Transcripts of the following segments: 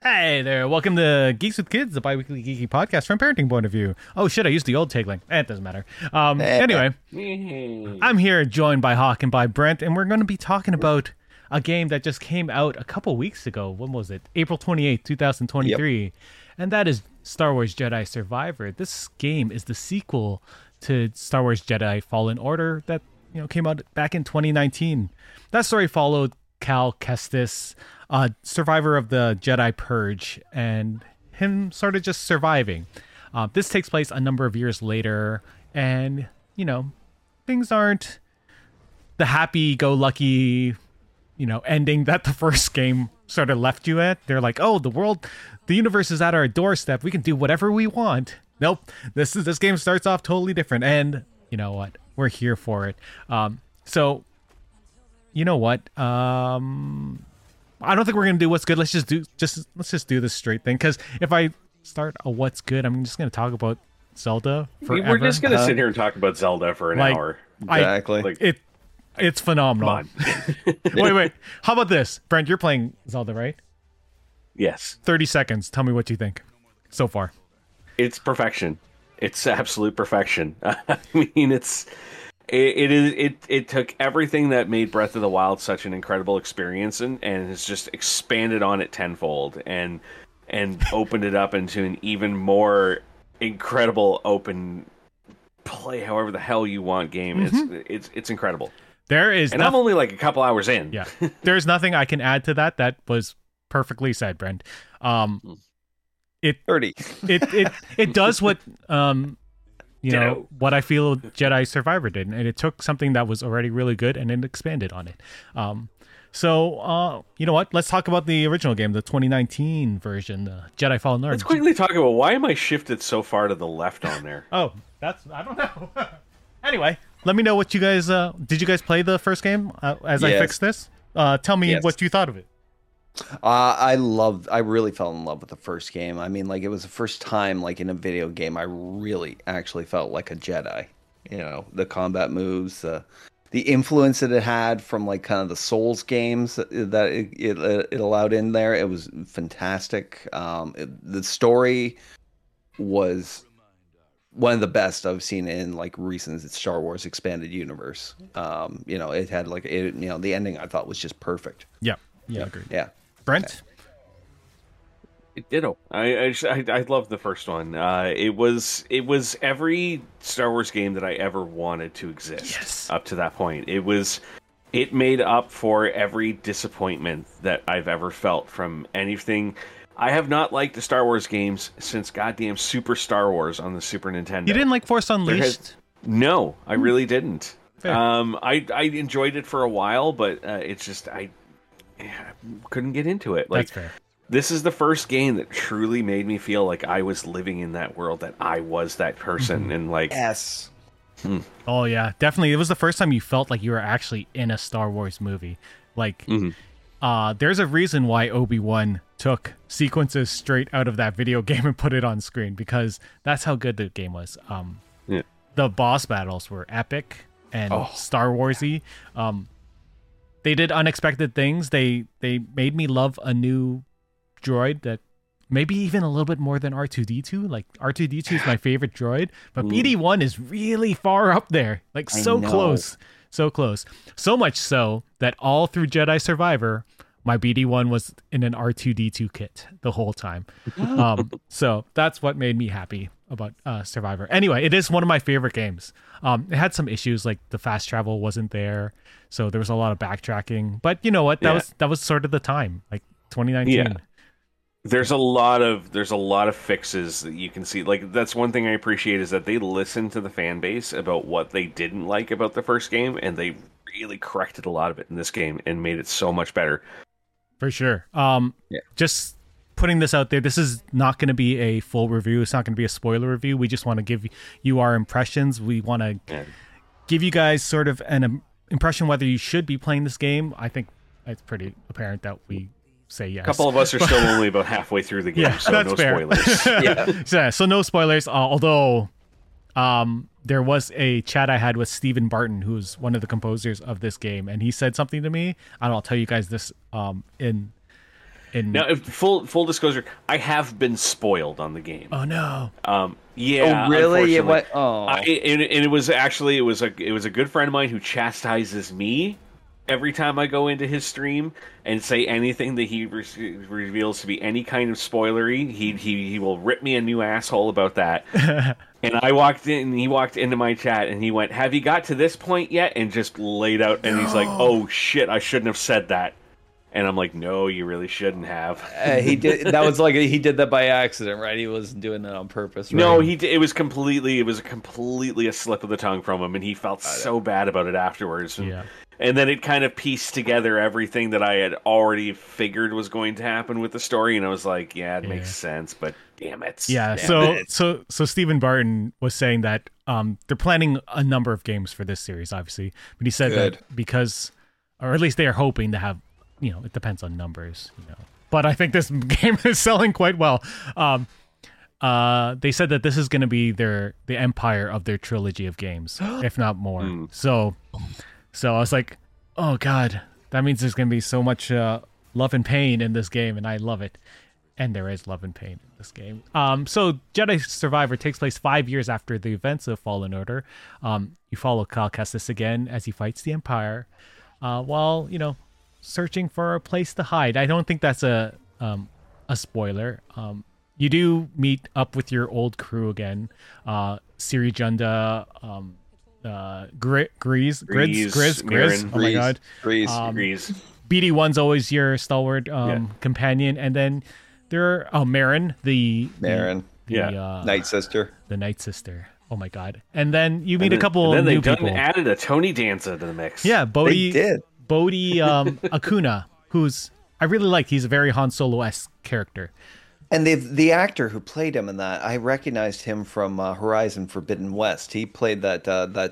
Hey there, welcome to Geeks with Kids, the bi-weekly geeky podcast from a parenting point of view. Oh shit, I used the old tagline. It doesn't matter. Anyway, I'm here joined by Hawk and by Brent, and we're going to be talking about a game that just came out a couple weeks ago. When was it? April 28th, 2023. Yep. And that is Star Wars Jedi Survivor. This game is the sequel to Star Wars Jedi Fallen Order that came out back in 2019. That story followed Cal Kestis, survivor of the Jedi Purge, and him sort of just surviving. This takes place a number of years later, and things aren't the happy-go-lucky ending that the first game sort of left you at. They're like, oh, the universe is at our doorstep, we can do whatever we want. Nope, this game starts off totally different, and you know what, we're here for it. So you know what, I don't think we're gonna do what's good. Let's just do this straight thing, because if I start a what's good, I'm just gonna talk about Zelda forever. We're just gonna sit here and talk about Zelda for an hour. Exactly. It's phenomenal. Wait. How about this? Brent, you're playing Zelda, right? Yes. 30 seconds. Tell me what you think so far. It's perfection. It's absolute perfection. I mean, it took everything that made Breath of the Wild such an incredible experience and has just expanded on it tenfold and opened it up into an even more incredible open play however the hell you want game. Mm-hmm. It's incredible. I'm only like a couple hours in. Yeah. There's nothing I can add to that. That was perfectly said, Brent. It 30. It does what what I feel Jedi Survivor did, and it took something that was already really good and it expanded on it. So you know what? Let's talk about the original game, the 2019 version, the Jedi Fallen Order. Let's quickly talk about why am I shifted so far to the left on there? Oh, I don't know. Anyway, let me know what you guys did. You guys play the first game as I fix this? Tell me what you thought of it. I really fell in love with the first game. I mean, like, it was the first time, like, in a video game I really actually felt like a Jedi. The combat moves, the influence that it had from, like, kind of the Souls games that it allowed in there. It was fantastic. The story was one of the best I've seen in, like, recent Star Wars expanded universe. It had, like, the ending I thought was just perfect. Yeah, agreed. Yeah. Brent? Ditto. I love the first one. It was every Star Wars game that I ever wanted to exist up to that point. It made up for every disappointment that I've ever felt from anything. I have not liked the Star Wars games since goddamn Super Star Wars on the Super Nintendo. You didn't like Force Unleashed? No, I really didn't. Fair. I enjoyed it for a while, but it's just I couldn't get into it. Like, that's fair. This is the first game that truly made me feel like I was living in that world, that I was that person, and like yes. Oh yeah, definitely. It was the first time you felt like you were actually in a Star Wars movie. Like, there's a reason why Obi-Wan took sequences straight out of that video game and put it on screen, because that's how good the game was. The boss battles were epic and Star Warsy. They did unexpected things. They made me love a new droid that maybe even a little bit more than R2-D2. Like, R2-D2 is my favorite droid, but BD-1 is really far up there. Like, so close. So close. So much so that all through Jedi Survivor, my BD-1 was in an R2-D2 kit the whole time. So that's what made me happy about Survivor. Anyway, it is one of my favorite games. It had some issues, like the fast travel wasn't there, so there was a lot of backtracking. But you know what? That was sort of the time, like 2019. Yeah. There's a lot of fixes that you can see. Like, that's one thing I appreciate, is that they listened to the fan base about what they didn't like about the first game, and they really corrected a lot of it in this game and made it so much better. For sure. Just putting this out there, this is not going to be a full review. It's not going to be a spoiler review. We just want to give you our impressions. We want to give you guys sort of an impression whether you should be playing this game. I think it's pretty apparent that we say yes. A couple of us are still only about halfway through the game, so that's no fair. spoilers. So no spoilers, although there was a chat I had with Stephen Barton, who's one of the composers of this game, and he said something to me, and I'll tell you guys this in Now, if full disclosure, I have been spoiled on the game. Oh no. Yeah. Oh really? And it was actually it was a good friend of mine who chastises me every time I go into his stream and say anything that he reveals to be any kind of spoilery. He will rip me a new asshole about that. And I walked in, and he walked into my chat, and he went, "Have you got to this point yet?" And just laid out, and he's like, "Oh shit, I shouldn't have said that." And I'm like, "No, you really shouldn't have." He did. That was like he did that by accident, right? He wasn't doing that on purpose. Right? No, it was completely a slip of the tongue from him, and he felt so bad about it afterwards. And then it kind of pieced together everything that I had already figured was going to happen with the story, and I was like, "Yeah, it makes sense." But damn it. Yeah. So Stephen Barton was saying that they're planning a number of games for this series, obviously, but he said that because, or at least they are hoping to have. It depends on numbers, But I think this game is selling quite well. They said that this is going to be the empire of their trilogy of games, if not more. So I was like, oh god, that means there's going to be so much love and pain in this game, and I love it. And there is love and pain in this game. So Jedi Survivor takes place 5 years after the events of Fallen Order. You follow Cal Kestis again as he fights the Empire, while searching for a place to hide. I don't think that's a spoiler. You do meet up with your old crew again. Siri Junda, Grizz. Oh my god. Grizz. BD1's always your stalwart companion, and then there are Marin, the Night Sister. The Night Sister. Oh my god. And then you meet a couple new people. Then they added a Tony Danza to the mix. Yeah, They did. Bodhi Acuna, who's I really like. He's a very Han Solo-esque character. And the actor who played him in that, I recognized him from Horizon Forbidden West. He played that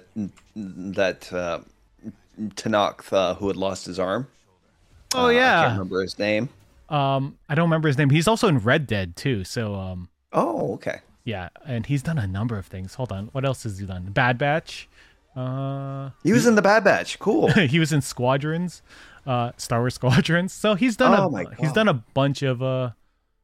Tanakh who had lost his arm. Oh yeah, I can't remember his name. I don't remember his name. He's also in Red Dead too. So oh okay. Yeah, and he's done a number of things. Hold on, what else has he done? Bad Batch. He was in the Bad Batch. Cool. He was in Squadrons, Star Wars Squadrons. So he's done he's done a bunch of the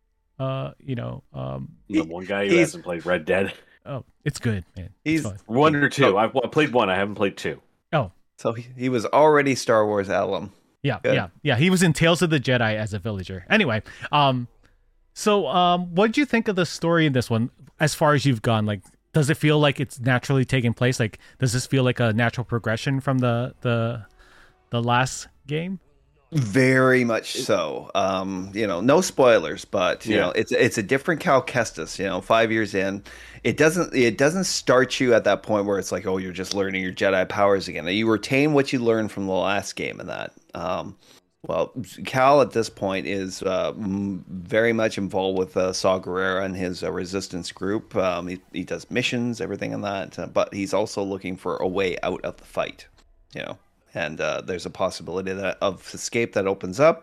one guy who hasn't played Red Dead. Oh, it's good, man. He's one or two. I've played one. I haven't played two. Oh, so he was already Star Wars alum. Yeah, good. Yeah. He was in Tales of the Jedi as a villager. Anyway, so what did you think of the story in this one? As far as you've gone, like, does it feel like it's naturally taking place? Like, does this feel like a natural progression from the last game? Very much so. No spoilers, but you know, it's a different Cal Kestis. 5 years in, it doesn't start you at that point where it's like, oh, you're just learning your Jedi powers again. You retain what you learned from the last game in that. Well, Cal at this point is very much involved with Saw Gerrera and his resistance group. He does missions, everything in that, but he's also looking for a way out of the fight. And there's a possibility of escape that opens up,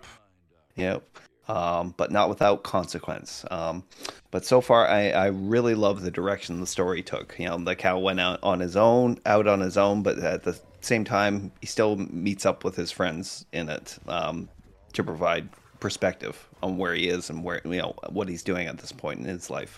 but not without consequence. But so far, I really love the direction the story took. The Cal went out on his own, but at the same time, he still meets up with his friends in it to provide perspective on where he is and where what he's doing at this point in his life.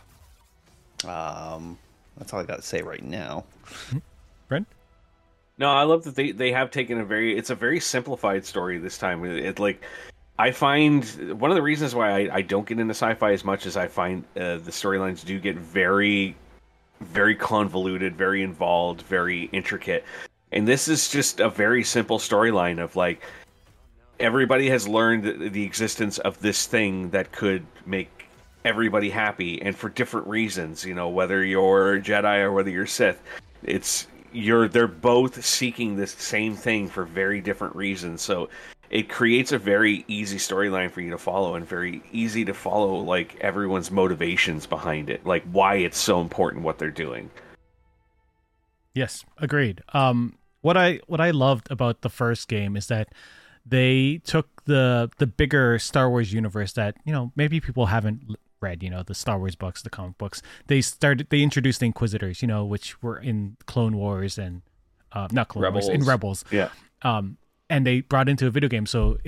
That's all I got to say right now. Brent? No, I love that they have taken it's a very simplified story this time. I find one of the reasons why I don't get into sci-fi as much as I find the storylines do get very, very convoluted, very involved, very intricate. And this is just a very simple storyline of like, everybody has learned the existence of this thing that could make everybody happy, and for different reasons, whether you're Jedi or whether you're Sith, they're both seeking this same thing for very different reasons. So it creates a very easy storyline for you to follow, and very easy to follow like everyone's motivations behind it, like why it's so important what they're doing. Yes, agreed. What I loved about the first game is that they took the bigger Star Wars universe that maybe people haven't read, the Star Wars books, the comic books. They introduced the Inquisitors, which were in Clone Wars and not Clone Wars, in Rebels. Yeah. And they brought into a video game, so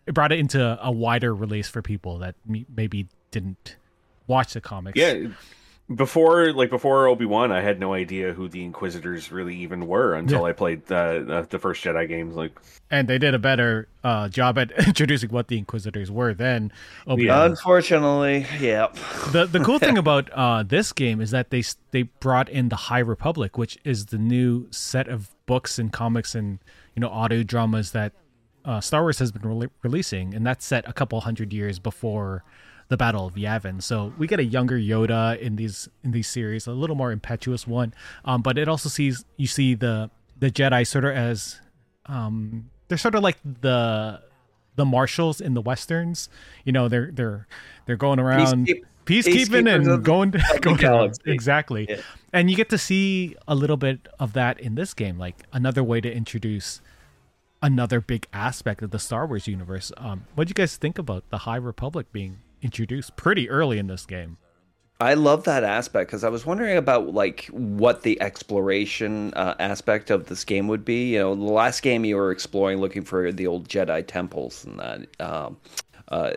it into a wider release for people that maybe didn't watch the comics. Yeah. Before Obi-Wan, I had no idea who the Inquisitors really even were until I played the first Jedi games. And they did a better job at introducing what the Inquisitors were than Obi-Wan. Unfortunately, yeah. The cool thing about this game is that they brought in the High Republic, which is the new set of books and comics and audio dramas that Star Wars has been releasing, and that's set a couple hundred years before the Battle of Yavin. So we get a younger Yoda in these series, a little more impetuous one. But it also you see the Jedi sort of as they're sort of like the marshals in the westerns. They're going around peacekeeping and going around. Exactly. Yeah. And you get to see a little bit of that in this game, like another way to introduce another big aspect of the Star Wars universe. What do you guys think about the High Republic being introduced pretty early in this game? I love that aspect because I was wondering about what the exploration aspect of this game would be. The last game you were exploring, looking for the old Jedi temples and that.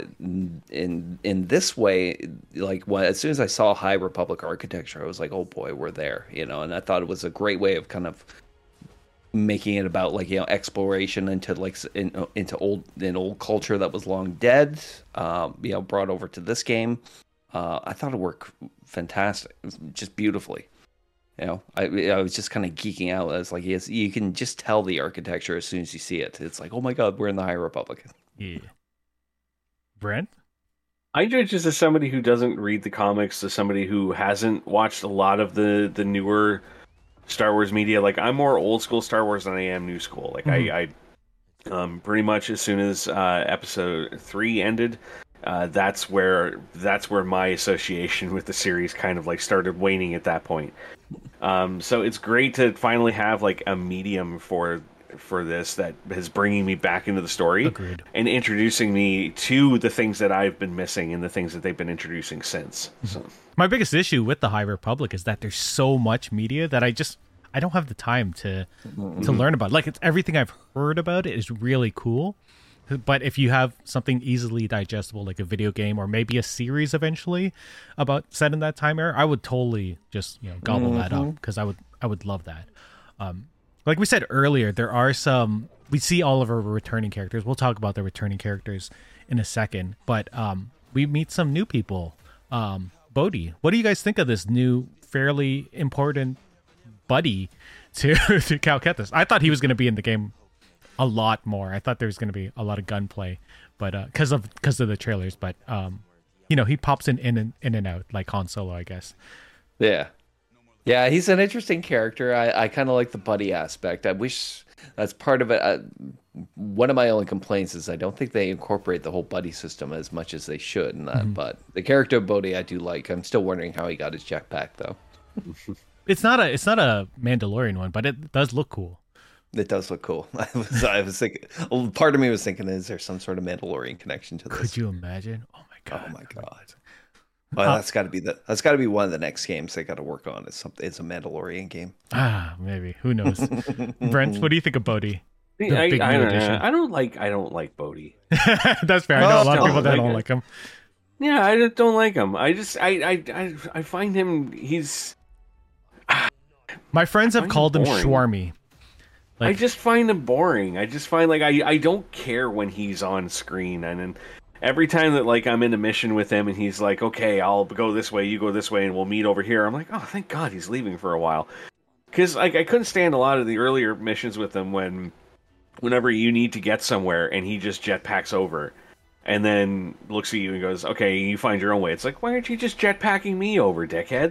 In this way, as soon as I saw High Republic architecture, I was like, oh boy, we're there. And I thought it was a great way of kind of making it about exploration into old culture that was long dead, brought over to this game. I thought it worked fantastic, just beautifully. I was just kind of geeking out. I was like, yes, you can just tell the architecture as soon as you see it. It's like, oh my god, we're in the High Republic. Yeah. Brent? I judge this as somebody who doesn't read the comics, as somebody who hasn't watched a lot of the newer Star Wars media. I'm more old school Star Wars than I am new school. I pretty much as soon as episode 3 ended, that's where my association with the series kind of started waning at that point. So it's great to finally have a medium for this that is bringing me back into the story. Agreed. And introducing me to the things that I've been missing and the things that they've been introducing since. So. My biggest issue with the High Republic is that there's so much media that I don't have the time to learn about. It's everything I've heard about it is really cool, but if you have something easily digestible like a video game or maybe a series eventually about set in that time era, I would totally just gobble that up because I would love that. Like we said earlier, we see all of our returning characters. We'll talk about the returning characters in a second, but we meet some new people. Bodhi, what do you guys think of this new, fairly important buddy to Cal Kestis? I thought he was going to be in the game a lot more. I thought there was going to be a lot of gunplay, but because of the trailers. But he pops in and out like Han Solo, I guess. Yeah, he's an interesting character. I kind of like the buddy aspect. I wish that's part of it. One of my only complaints is I don't think they incorporate the whole buddy system as much as they should in that. But the character of Bodhi I do like. I'm still wondering how he got his jetpack though. It's not a Mandalorian one, but it does look cool. It does look cool. I was thinking. Part of me was thinking, is there some sort of Mandalorian connection to this? Could you imagine? Oh my god. Well, that's got to be one of the next games they got to work on. It's a Mandalorian game. Maybe. Who knows? Brent, what do you think of Bodhi? I don't like Bodhi. That's fair. I know a lot of people that don't like him. Yeah, I don't like him. I find him. My friends have called him Schwarmy. I just find him boring. I just find I don't care when he's on screen, and then every time that I'm in a mission with him and he's like, okay, I'll go this way, you go this way, and we'll meet over here. I'm like, oh, thank God he's leaving for a while. Because I couldn't stand a lot of the earlier missions with him whenever you need to get somewhere and he just jetpacks over and then looks at you and goes, okay, you find your own way. It's like, why aren't you just jetpacking me over, dickhead?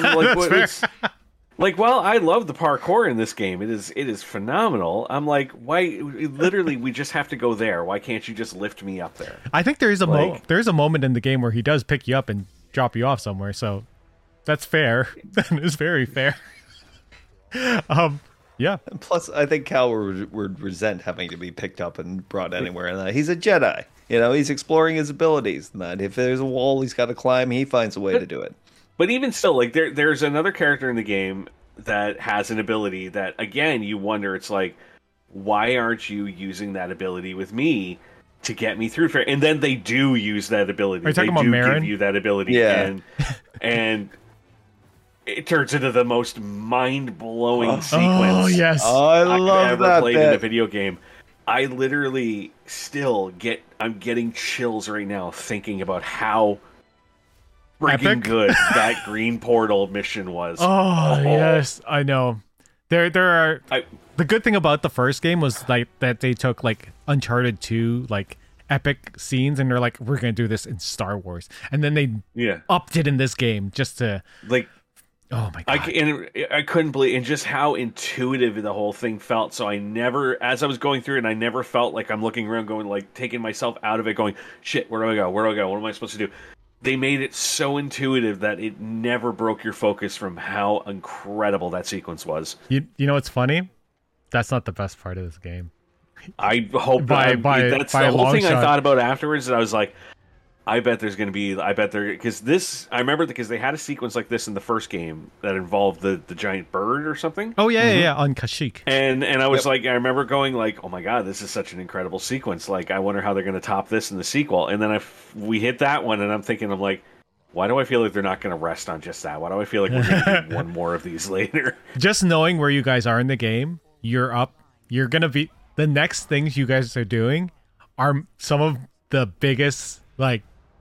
Well, I love the parkour in this game. It is phenomenal. I'm like, why? Literally, we just have to go there. Why can't you just lift me up there? I think there is a moment in the game where he does pick you up and drop you off somewhere. So that's fair. That is very fair. Yeah. Plus, I think Cal would resent having to be picked up and brought anywhere. And he's a Jedi. He's exploring his abilities. And if there's a wall he's got to climb, he finds a way to do it. But even still, there's another character in the game that has an ability that, again, you wonder, it's like, why aren't you using that ability with me to get me through. And then they do use that ability. Are you talking about They do Marin? give you that ability, and it turns into the most mind-blowing sequence. Oh yes, I love I've ever that played bit. in a video game. I literally I'm getting chills right now thinking about how freaking Epic? good that Green Portal mission was. Oh yes, I know. There are. I- The good thing about the first game was like that they took like Uncharted 2 like epic scenes and they're like, we're gonna do this in Star Wars, and then they Yeah, upped it in this game just to. like Oh my god! I couldn't believe, and just how intuitive the whole thing felt. So I never, as I was going through it, I never felt like I'm looking around, going like taking myself out of it, going, shit, where do I go? Where do I go? What am I supposed to do? They made it so intuitive that it never broke your focus from how incredible that sequence was. You know what's funny? That's not the best part of this game. I hope By that's a the whole long thing shot. I thought about afterwards. And I was like, I bet there's going to be. I bet there because this. I remember because they had a sequence like this in the first game that involved the giant bird or something. Oh yeah, on Kashyyyk. And I was like, I remember going like, oh my god, this is such an incredible sequence. Like, I wonder how they're going to top this in the sequel. And then we hit that one, and I'm thinking, I'm like, why do I feel like they're not going to rest on just that? Why do I feel like we're going to do one more of these later? Just knowing where you guys are in the game, you're up. You're gonna be the next things you guys are doing are some of the biggest like.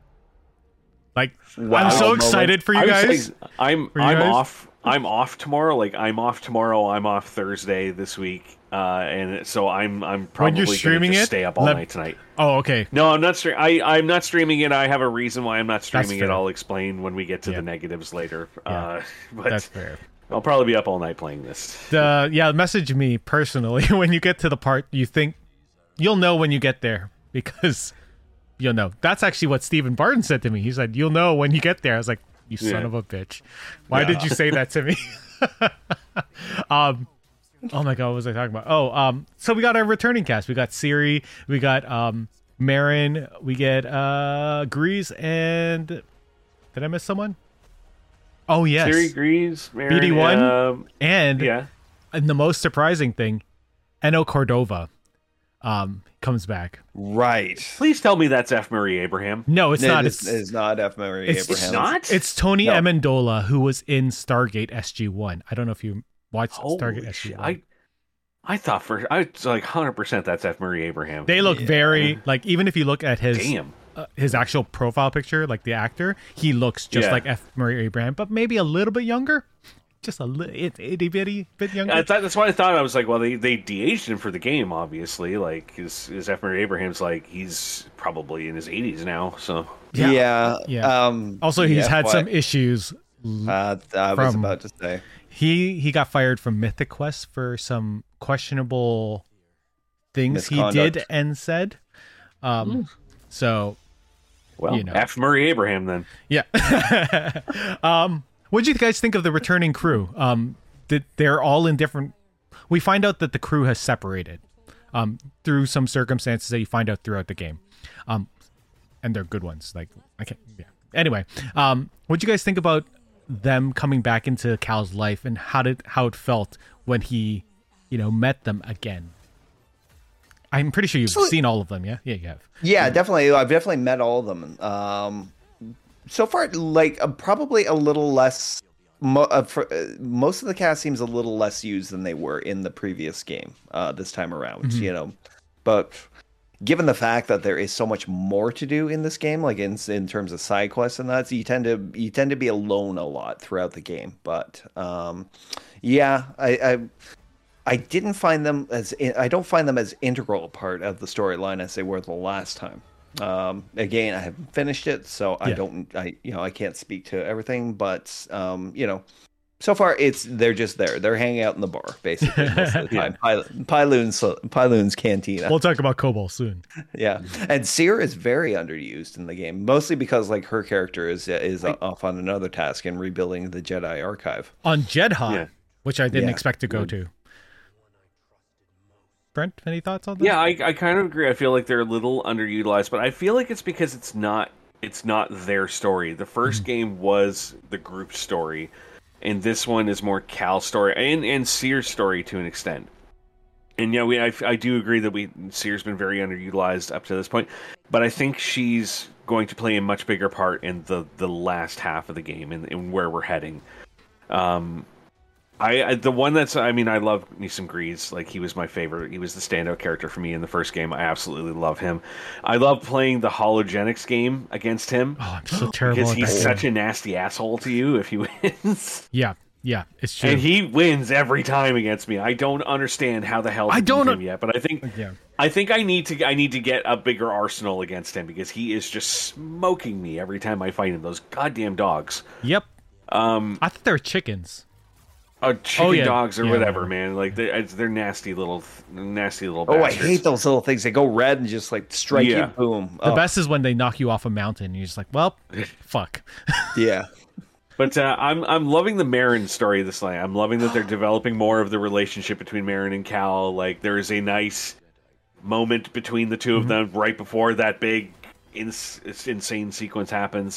Wow I'm so moment. excited for you I was guys. saying, I'm guys? off. I'm off tomorrow. Like I'm off tomorrow. I'm off Thursday this week, and so I'm probably you're going streaming to it, just stay up all night tonight. Oh, okay. No, I'm not. I'm not streaming it. I have a reason why I'm not streaming fair. it. I'll explain when we get to Yeah. the negatives later. Yeah. But That's fair. I'll probably be up all night playing this. Message me personally when you get to the part you think you'll know when you get there because you'll know. That's actually what Stephen Barton said to me. He said, "You'll know when you get there." I was like, "You son Yeah. of a bitch! Why did you say that to me?" Oh my god, what was I talking about? So we got our returning cast. We got Ciri, we got Marin, we get Grease, and did I miss someone? Oh yes, Ciri, Grease, Marin, BD1, and yeah. and the most surprising thing, Eno Cordova comes back. Right. Please tell me that's F. Murray Abraham. No, it's not. It's not F. Murray it's- Abraham. It's not. It's Tony No. Amendola, who was in Stargate SG-1. I don't know if you watched Holy Stargate shit. SG-1. I thought I was like 100% that's F. Murray Abraham. They look very like, even if you look at Damn. his actual profile picture, like the actor, he looks just Yeah. like F. Murray Abraham, but maybe a little bit younger, just a itty bitty bit younger. That's why I thought. I was like, well, they de-aged him for the game, obviously. Like, his F. Murray Abraham's like, he's probably in his 80s now, so. Yeah. Yeah. Also, he's had some FY issues. I was from- about to say. He got fired from Mythic Quest for some questionable things he Misconduct. did and said. So Well, You know. F. Murray Abraham then. yeah. What did you guys think of the returning crew? They're all in different. We find out that the crew has separated through some circumstances that you find out throughout the game, and they're good ones. Like I can't. Yeah. Anyway, what do you guys think about them coming back into Cal's life and how it felt when he, met them again? I'm pretty sure you've seen all of them. Yeah, you have. Yeah, definitely. I've definitely met all of them. So far, like probably a little less. Most of the cast seems a little less used than they were in the previous game this time around. Mm-hmm. But given the fact that there is so much more to do in this game, like in terms of side quests and that, so you tend to be alone a lot throughout the game. But yeah, I didn't find them I don't find them as integral a part of the storyline as they were the last time. Again, I haven't finished it, so I can't speak to everything, but so far they're just there. They're hanging out in the bar basically most of the time. Pyloon's cantina. We'll talk about Cobalt soon. Yeah, and Seer is very underused in the game, mostly because like her character is off on another task in rebuilding the Jedi archive. On Jedha, Yeah. which I didn't Yeah. expect to go to. Brent, any thoughts on that? Yeah, I kind of agree. I feel like they're a little underutilized, but I feel like it's because it's not their story. The first game was the group story, and this one is more Cal's story and Seer's story to an extent. And yeah, I do agree that Cere's been very underutilized up to this point, but I think she's going to play a much bigger part in the last half of the game and where we're heading. The one that's, I love Nissim Greaves. Like, he was my favorite. He was the standout character for me in the first game. I absolutely love him. I love playing the Hologenics game against him. Oh, I'm so terrible because he's such a nasty asshole to you if he wins. Yeah, it's true. And he wins every time against me. I don't understand how the hell I don't beat him yet, but I think I need to get a bigger arsenal against him because he is just smoking me every time I fight him. Those goddamn dogs. Yep. I thought they were chickens. Chicken dogs or whatever, man. Like they're nasty little bastards. Oh, I hate those little things. They go red and just like strike you. Boom. The best is when they knock you off a mountain. And you're just like, well, fuck. Yeah. But I'm loving the Marin story this line. I'm loving that they're developing more of the relationship between Marin and Cal. Like, there is a nice moment between the two of them right before that big insane sequence happens.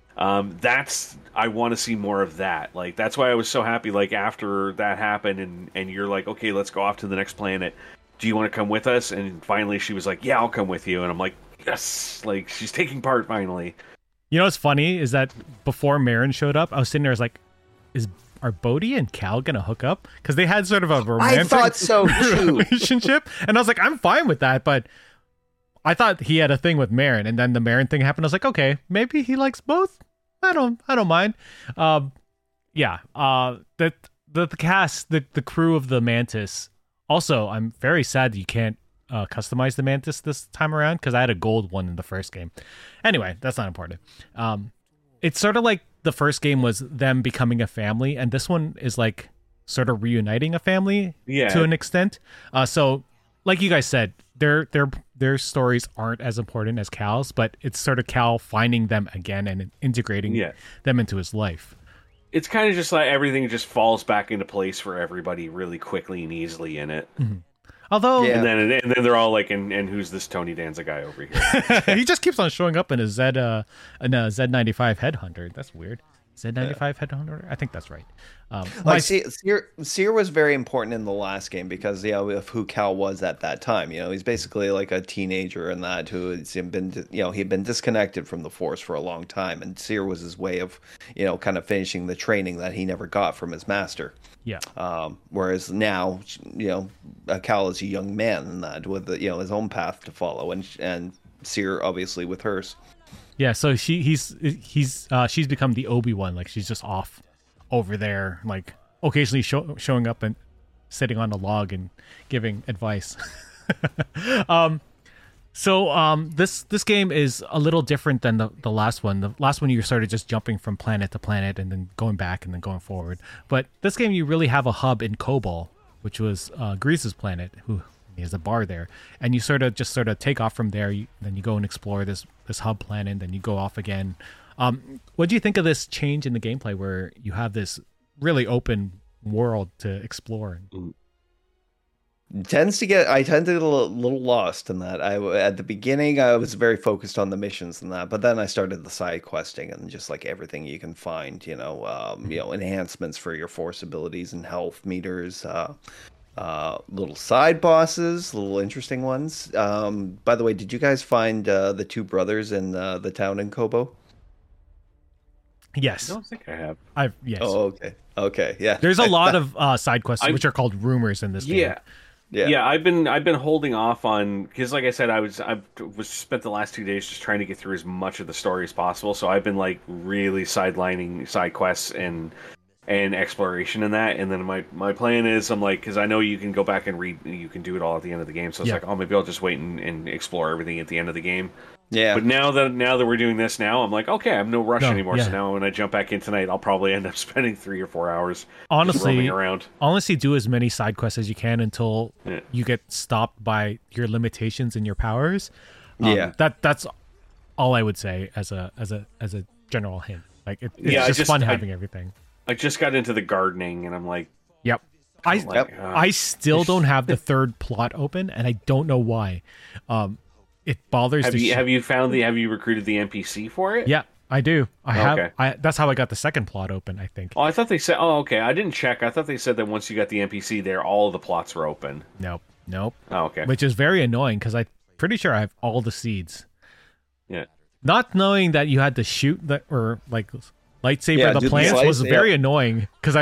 I want to see more of that. Like, that's why I was so happy, like, after that happened and you're like, okay, let's go off to the next planet. Do you want to come with us? And finally she was like, yeah, I'll come with you. And I'm like, yes, like, she's taking part finally. You know what's funny is that before Marin showed up, I was sitting there, I was like, are Bodhi and Cal gonna hook up? Because they had sort of a romantic relationship. And I was like, I'm fine with that, but I thought he had a thing with Marin, and then the Marin thing happened. I was like, okay, maybe he likes both. I don't mind. The cast, the crew of the Mantis. Also, I'm very sad that you can't customize the Mantis this time around because I had a gold one in the first game. Anyway, that's not important. It's sort of like the first game was them becoming a family, and this one is like sort of reuniting a family to an extent. So, like you guys said, their stories aren't as important as Cal's, but it's sort of Cal finding them again and integrating them into his life. It's kind of just like everything just falls back into place for everybody really quickly and easily in it. Mm-hmm. Although, and then they're all like, and who's this Tony Danza guy over here? He just keeps on showing up in a Z95 Headhunter. That's weird. Z95 Headhunter? I think that's right. Cere was very important in the last game because of who Cal was at that time. He's basically like a teenager in that who had been he'd been disconnected from the Force for a long time, and Cere was his way of kind of finishing the training that he never got from his master. Yeah. Whereas now, Cal is a young man in that with his own path to follow, and Cere obviously with hers. Yeah, so she's become the Obi-Wan. Like, she's just off over there, like occasionally showing up and sitting on a log and giving advice. This game is a little different than the last one. The last one you started just jumping from planet to planet and then going back and then going forward. But this game you really have a hub in Kobol, which was Grease's planet, who he has a bar there, and you sort of take off from there. Then you go and explore this hub planet, and then you go off again. What do you think of this change in the gameplay where you have this really open world to explore? I tend to get a little lost in that. At the beginning, I was very focused on the missions and that, but then I started the side questing and just like everything you can find, enhancements for your Force abilities and health meters, little side bosses, little interesting ones. By the way, did you guys find the two brothers in the town in Kobo? Yes. I don't think I have. Yes. Oh, okay, yeah. There's a lot of side quests which are called rumors in this game. Yeah, I've been holding off on because, like I said, I was spent the last 2 days just trying to get through as much of the story as possible. So I've been like really sidelining side quests and exploration in that. And then my plan is I'm like, because I know you can go back and you can do it all at the end of the game. So it's like, oh, maybe I'll just wait and explore everything at the end of the game. Yeah. But now that we're doing this now, I'm like, okay, I'm no rush anymore. Yeah. So now when I jump back in tonight, I'll probably end up spending 3 or 4 hours roaming around. Honestly, do as many side quests as you can until you get stopped by your limitations and your powers. That's all I would say as a general hint. Like it's just fun having everything. I just got into the gardening, and I'm like, yep. I still don't have the third plot open, and I don't know why. It bothers. Have you recruited the NPC for it? Yeah, I do. I have. That's how I got the second plot open, I think. Oh, I thought they said. Oh, okay. I didn't check. I thought they said that once you got the NPC there, all of the plots were open. Nope. Nope. Oh, okay. Which is very annoying because I'm pretty sure I have all the seeds. Yeah. Not knowing that you had to shoot or like lightsaber the plants was very annoying because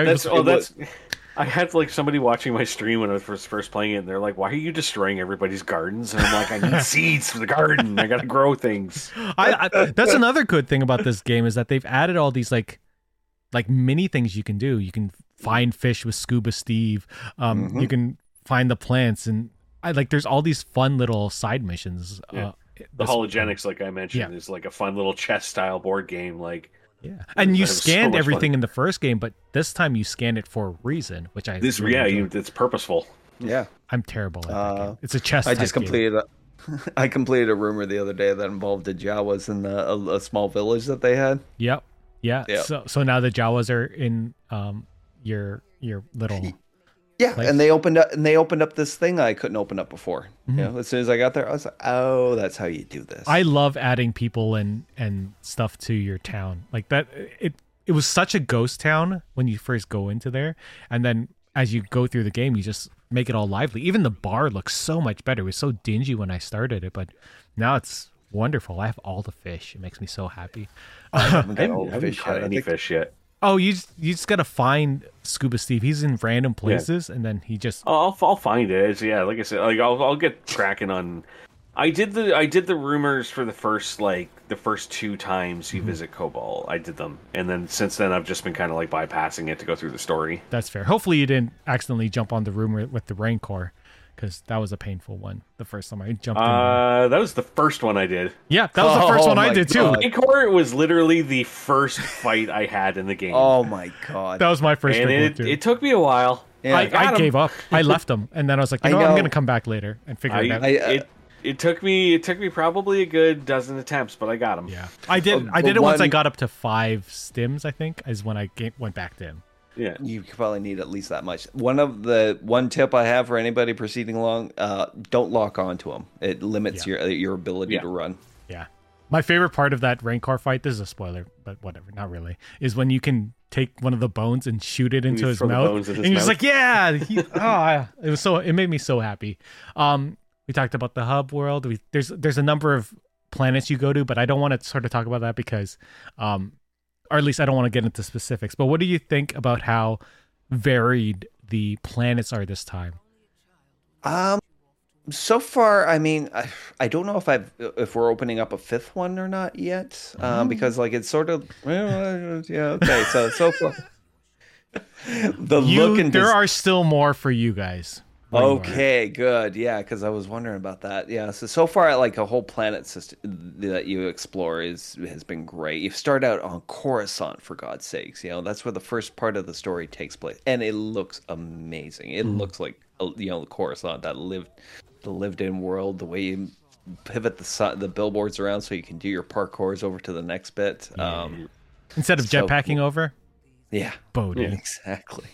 I had like somebody watching my stream when I was first playing it, and they're like, "Why are you destroying everybody's gardens?" And I'm like, "I need seeds for the garden. I gotta grow things." That's another good thing about this game is that they've added all these like mini things you can do. You can find fish with Scuba Steve. You can find the plants, and there's all these fun little side missions. Yeah. The Hologenics, like I mentioned, is like a fun little chess style board game. Like. Yeah, and you scanned everything in the first game, but this time you scanned it for a reason, which it's purposeful. Yeah, I'm terrible at that game. It's a chess. I just completed I completed a rumor the other day that involved the Jawas in a small village that they had. Yep. Yeah. So now the Jawas are in your little. Yeah, and they opened up this thing I couldn't open up before. Mm-hmm. You know, as soon as I got there, I was like, "Oh, that's how you do this." I love adding people and stuff to your town like that. It was such a ghost town when you first go into there, and then as you go through the game, you just make it all lively. Even the bar looks so much better. It was so dingy when I started it, but now it's wonderful. I have all the fish. It makes me so happy. I haven't caught any fish yet. Oh, you just gotta find Scuba Steve. He's in random places, and then he just. I'll find it. Like I said, I'll get cracking on. I did the rumors for the first 2 times you visit Cobalt. I did them, and then since then I've just been kind of like bypassing it to go through the story. That's fair. Hopefully you didn't accidentally jump on the rumor with the Rancor, because that was a painful one the first time I jumped in. That was the first one I did. Yeah, that was the first one I did too. Rancor was literally the first fight I had in the game. Oh my god. That was my first one too. It took me a while. Yeah. I gave up. I left him, and then I was like, I'm going to come back later and figure it out. It took me probably a good dozen attempts, but I got him. Yeah, I did it once I got up to 5 stims, I think, is when I went back to him. Yeah, you probably need at least that much. One tip I have for anybody proceeding along: don't lock onto them. It limits your ability to run. Yeah, my favorite part of that Rancor fight. This is a spoiler, but whatever, not really. Is when you can take one of the bones and shoot it into his mouth, and you're just like, yeah. It made me so happy. We talked about the hub world. There's a number of planets you go to, but I don't want to sort of talk about that because, or at least I don't want to get into specifics. But what do you think about how varied the planets are this time? So far, I mean, I don't know if we're opening up a 5th one or not yet, because like it's sort of okay. So far, there are still more for you guys. Okay, good. Yeah, because I was wondering about that. Yeah, so far, like a whole planet system that you explore has been great. You start out on Coruscant, for God's sakes. You know, that's where the first part of the story takes place, and it looks amazing. It looks like the Coruscant, that lived-in world. The way you pivot the billboards around so you can do your parkours over to the next bit. Instead of jetpacking over. Yeah, Bodhi. Exactly.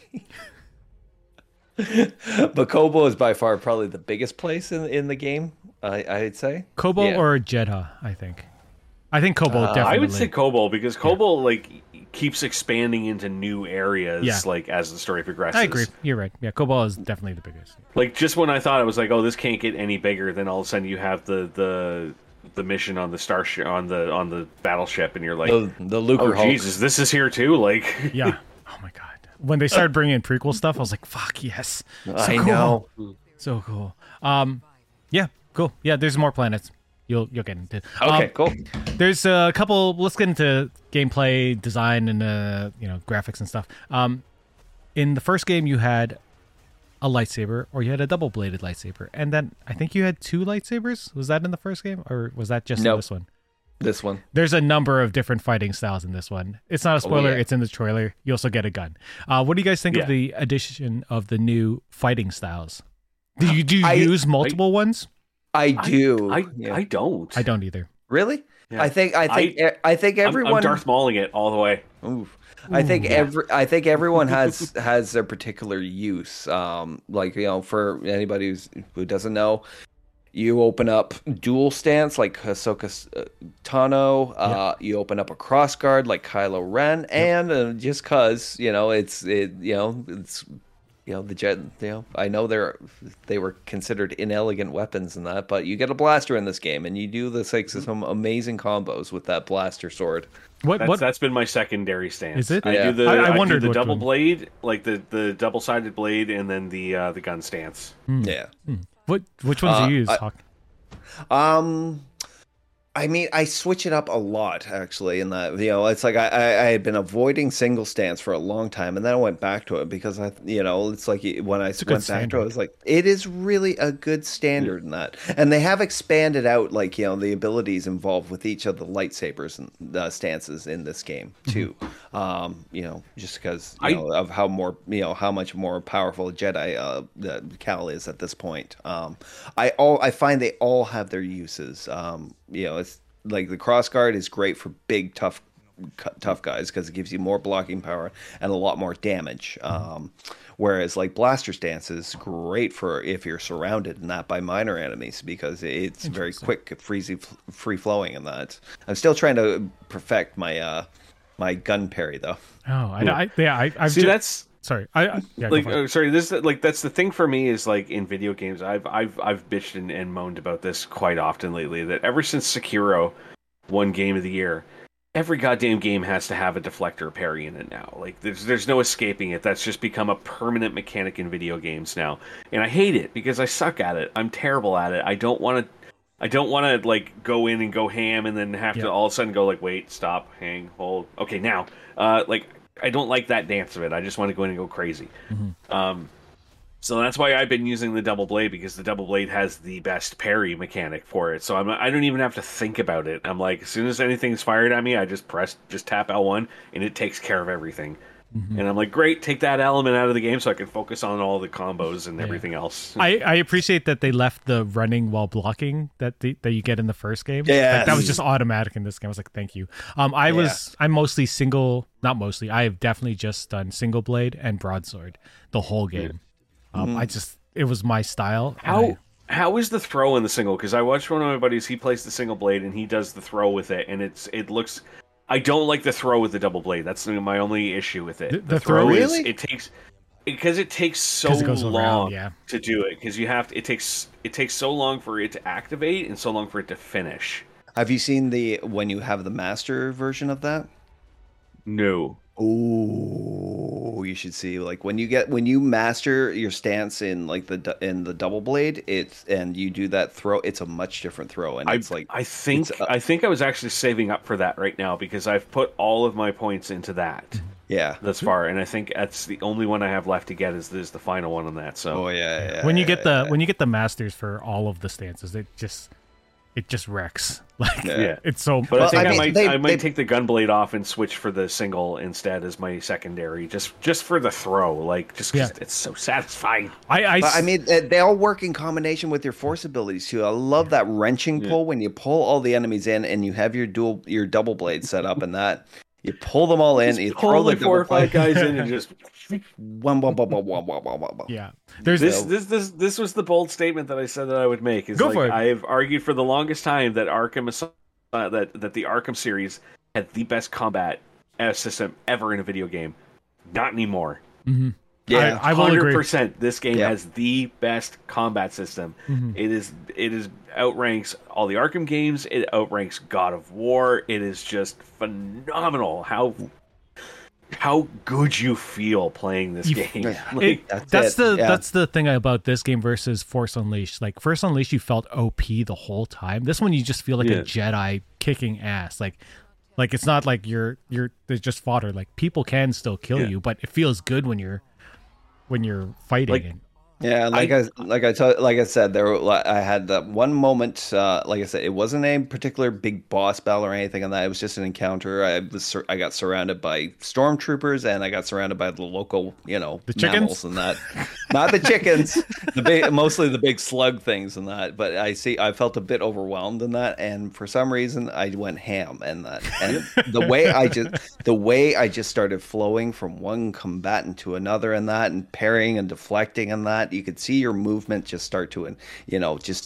But Kobo is by far probably the biggest place in the game, I'd say. Kobo or Jedha, I think. I think Kobo definitely. I would say Kobo because Kobo keeps expanding into new areas as the story progresses. I agree. You're right. Yeah, Kobo is definitely the biggest. Like just when I thought it was like, oh, this can't get any bigger, then all of a sudden you have the mission on the starship on the battleship, and you're like, the Lucre Hulk. Jesus, this is here too. Like, yeah. Oh my god. When they started bringing in prequel stuff, I was like, fuck yes. I know. So cool. Yeah, cool. Yeah, there's more planets. You'll get into. Okay, cool. There's a couple. Let's get into gameplay, design, and graphics and stuff. In the first game, you had a lightsaber, or you had a double-bladed lightsaber, and then I think you had 2 lightsabers. Was that in the first game, or was that just in this one? This one. There's a number of different fighting styles in this one. It's not a spoiler. It's in the trailer. You also get a gun. What do you guys think of the addition of the new fighting styles? Do you use multiple ones? I do. I don't. I don't either. Really? Yeah. I think everyone. I'm Darth Mauling it all the way. Oof. I think everyone has their particular use. For anybody who doesn't know, you open up dual stance like Ahsoka Tano. You open up a cross guard like Kylo Ren, and just cause it's the jet. I know they were considered inelegant weapons and that, but you get a blaster in this game, and you do some amazing combos with that blaster sword. That's been my secondary stance. Is it? I do I wondered the double blade, like the double-sided blade, and then the gun stance. Yeah. Which ones do you use, Hawk? I mean, I switch it up a lot, actually, in that, it's like I had been avoiding single stance for a long time, and then I went back to it because it's like when I went back to it, I was like, it is really a good standard in that. And they have expanded out, like, the abilities involved with each of the lightsabers and stances in this game, too. Just because, of how much more powerful a Jedi Cal is at this point. I find they all have their uses. It's like the crossguard is great for big, tough guys because it gives you more blocking power and a lot more damage. Whereas like blaster stance is great for if you're surrounded and not by minor enemies because it's very quick, free flowing in that. I'm still trying to perfect my my gun parry though. Oh, I've see that's. Sorry, sorry. This that's the thing for me is like in video games. I've bitched and moaned about this quite often lately. That ever since Sekiro won Game of the Year, every goddamn game has to have a deflector parry in it now. Like there's no escaping it. That's just become a permanent mechanic in video games now, and I hate it because I suck at it. I'm terrible at it. I don't want to like go in and go ham and then have to all of a sudden go like wait, stop, hang, hold. Okay, now I don't like that dance of it. I just want to go in and go crazy. So that's why I've been using the double blade because the double blade has the best parry mechanic for it. So I don't even have to think about it. I'm like, as soon as anything's fired at me, I just tap L1 and it takes care of everything. And I'm like, great, take that element out of the game so I can focus on all the combos and everything else. I appreciate that they left the running while blocking that you get in the first game. Yeah, like, that was just automatic in this game. I was like, thank you. I'm mostly single, not mostly. I have definitely just done single blade and broadsword the whole game. It was my style. How is the throw in the single? Because I watched one of my buddies. He plays the single blade and he does the throw with it, and it looks. I don't like the throw with the double blade. That's my only issue with it. The throw is it takes so long to do it because it takes so long for it to activate and so long for it to finish. Have you seen when you have the master version of that? No. Oh, you should see like when you master your stance in like the double blade, and you do that throw, it's a much different throw, and it's like I think I was actually saving up for that right now because I've put all of my points into that. Yeah, thus far, and I think that's the only one I have left to get is the final one on that. So when you get the masters for all of the stances, it just wrecks. Like it's so. But I think I might take the gunblade off and switch for the single instead as my secondary, just for the throw. Like just because it's so satisfying. I mean, they all work in combination with your force abilities too. I love that wrenching pull when you pull all the enemies in and you have your double blade set up, and that you pull them all in. You pull the 4 or 5 guys in and just. Yeah, this was the bold statement that I said that I would make. Is Go for it. I've argued for the longest time that that the Arkham series had the best combat system ever in a video game. Not anymore. Mm-hmm. Yeah, I will agree. 100%. This game has the best combat system. Mm-hmm. It is outranks all the Arkham games. It outranks God of War. It is just phenomenal how good you feel playing this game. That's the thing about this game versus Force Unleashed. Like Force Unleashed, you felt OP the whole time. This one, you just feel like a Jedi kicking ass. Like it's not like you're just fodder. Like people can still kill you, but it feels good when you're fighting. Yeah, like I said, I had that one moment. Like I said, it wasn't a particular big boss battle or anything on that. It was just an encounter. I got surrounded by stormtroopers, and I got surrounded by the local, the chickens and that. Not the chickens, mostly the big slug things and that. But I felt a bit overwhelmed in that, and for some reason, I went ham in that. And the way I just started flowing from one combatant to another and that, and parrying and deflecting and that. You could see your movement just start to, just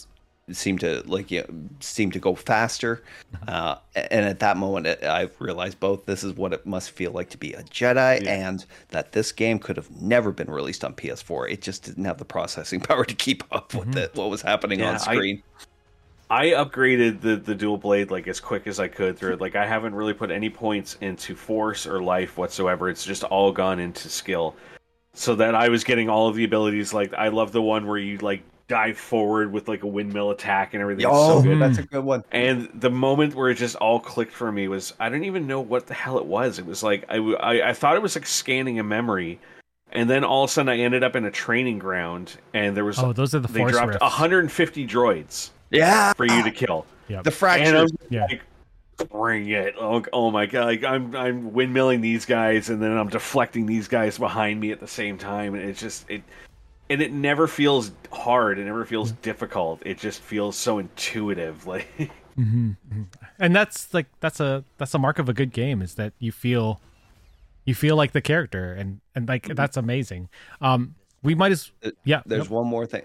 seem to go faster. And at that moment, I realized both this is what it must feel like to be a Jedi, and that this game could have never been released on PS4. It just didn't have the processing power to keep up with what was happening on screen. I upgraded the dual blade like as quick as I could through it. Like I haven't really put any points into force or life whatsoever. It's just all gone into skill, so that I was getting all of the abilities. Like I love the one where you like dive forward with like a windmill attack and everything. Oh, so good. That's a good one. And the moment where it just all clicked for me was I didn't even know what the hell it was. It was like I thought it was like scanning a memory. And then all of a sudden I ended up in a training ground and there was those are the they force dropped rifts. 150 droids. Yeah, for you to kill. Yep. The fracture. Like, bring it! Oh my god! Like I'm windmilling these guys, and then I'm deflecting these guys behind me at the same time, and it never feels hard. It never feels difficult. It just feels so intuitive. Like, and that's a mark of a good game is that you feel like the character, and like that's amazing. We might as There's one more thing.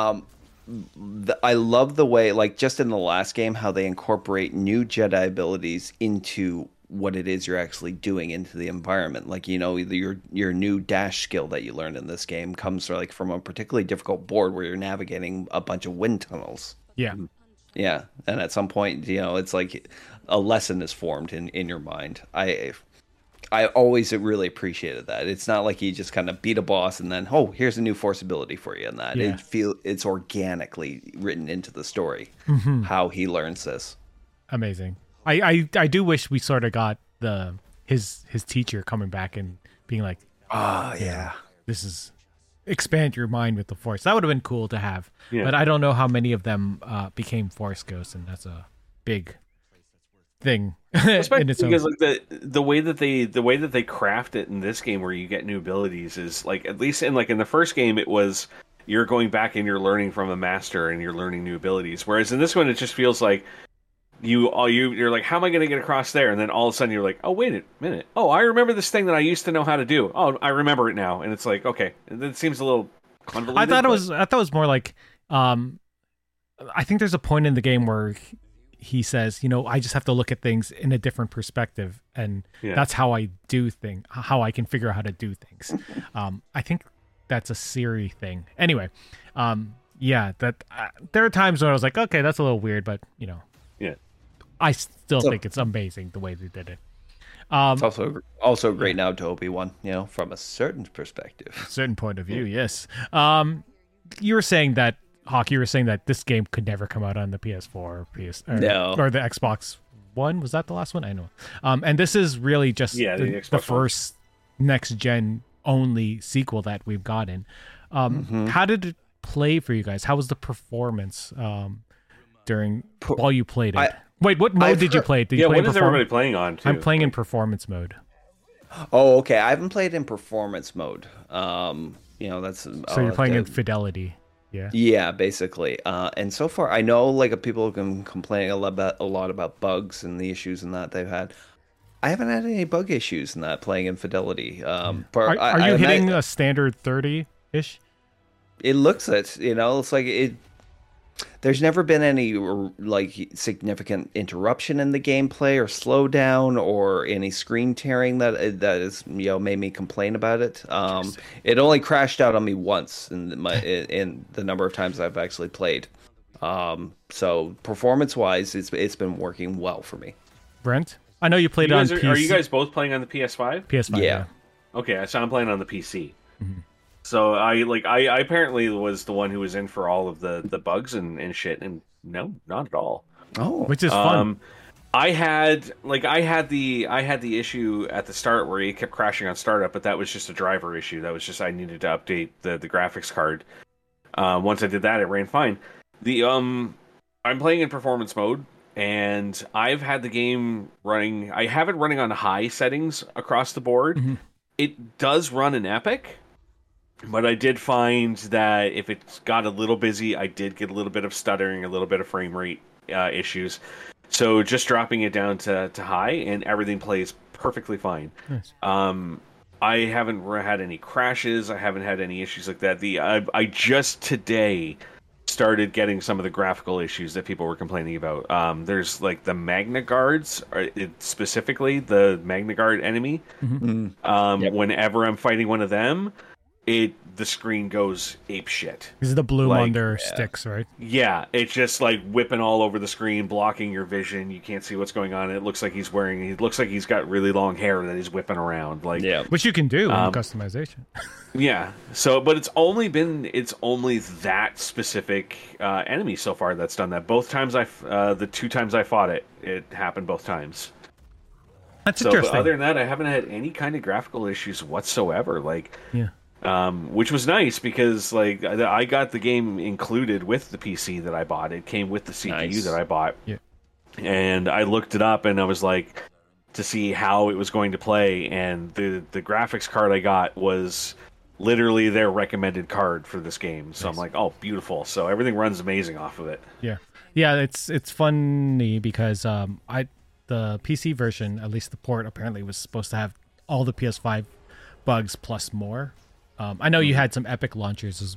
I love the way, like just in the last game, how they incorporate new Jedi abilities into what it is you're actually doing into the environment. Like, you know, your new dash skill that you learned in this game comes like from a particularly difficult board where you're navigating a bunch of wind tunnels. Yeah. Yeah. And at some point, you know, it's like a lesson is formed in your mind. I always really appreciated that. It's not like you just kind of beat a boss and then, oh, here's a new force ability for you. And that it's organically written into the story how he learns this. Amazing. I do wish we sort of got his teacher coming back and being like, this is expand your mind with the force. That would have been cool to have. Yeah. But I don't know how many of them became force ghosts, and that's a big thing. Especially because like the way that they craft it in this game where you get new abilities is like, at least in the first game, it was you're going back and you're learning from a master and you're learning new abilities, whereas in this one it just feels like you're like, how am I going to get across there? And then all of a sudden you're like, oh, wait a minute, oh, I remember this thing that I used to know how to do. Oh, I remember it now. And it's like, okay, it seems a little convoluted. I thought it was more like I think there's a point in the game where he says, you know, I just have to look at things in a different perspective, and that's how I do things, how I can figure out how to do things. I think that's a Siri thing. Anyway, that there are times when I was like, okay, that's a little weird, but you know, I still think it's amazing the way they did it. It's also great now to Obi-Wan, you know, from a certain perspective, certain point of view. Yes. You were saying that. Hawk, you were saying that this game could never come out on the PS4 or or the Xbox One. Was that the last one? I know. And this is really just the first next-gen only sequel that we've gotten. How did it play for you guys? How was the performance while you played it? Wait, what mode did you play? Did you play what is everybody playing on, too? I'm playing in performance mode. Oh, okay. I haven't played in performance mode. You know, that's... So you're playing in fidelity. Yeah, basically. And so far, I know like people have been complaining a lot about bugs and the issues and that they've had. I haven't had any bug issues in that playing in fidelity. Are you hitting a standard 30-ish? It looks it. You know, it's like it. There's never been any like significant interruption in the gameplay or slowdown or any screen tearing that is, you know, made me complain about it. It only crashed out on me once in the number of times I've actually played. So performance wise, it's been working well for me. Brent, I know you played on PC. Are you guys both playing on the PS5? PS5, yeah. Okay, so I'm playing on the PC. Mm-hmm. So I apparently was the one who was in for all of the bugs and shit, and no, not at all. Oh, which is fun. I had the issue at the start where it kept crashing on startup, but that was just a driver issue. That was just I needed to update the graphics card. Once I did that, it ran fine. I'm playing in performance mode, and I've had the game running. I have it running on high settings across the board. Mm-hmm. It does run in Epic. But I did find that if it got a little busy, I did get a little bit of stuttering, a little bit of frame rate issues. So just dropping it down to high, and everything plays perfectly fine. Nice. I haven't had any crashes. I haven't had any issues like that. I just today started getting some of the graphical issues that people were complaining about. There's like the Magna Guards, specifically the Magna Guard enemy. Whenever I'm fighting one of them, the screen goes ape shit. This is the bloom on their sticks, right? Yeah, it's just like whipping all over the screen, blocking your vision. You can't see what's going on. It looks like he's got really long hair that he's whipping around. Like, which you can do in customization. Yeah. So, but it's only that specific enemy so far that's done that. Both times the 2 times I fought it happened both times. That's interesting. But other than that, I haven't had any kind of graphical issues whatsoever. Like, which was nice because like I got the game included with the PC that I bought. It came with the CPU that I bought. Yeah. And I looked it up and I was like to see how it was going to play, and the graphics card I got was literally their recommended card for this game. So I'm like, oh, beautiful. So everything runs amazing off of it. Yeah. Yeah, it's funny because the PC version, at least the port, apparently was supposed to have all the PS5 bugs plus more. I know you had some Epic launchers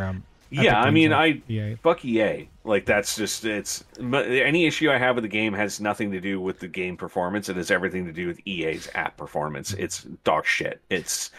fuck EA. Like, that's just, any issue I have with the game has nothing to do with the game performance. It has everything to do with EA's app performance. It's dog shit. It's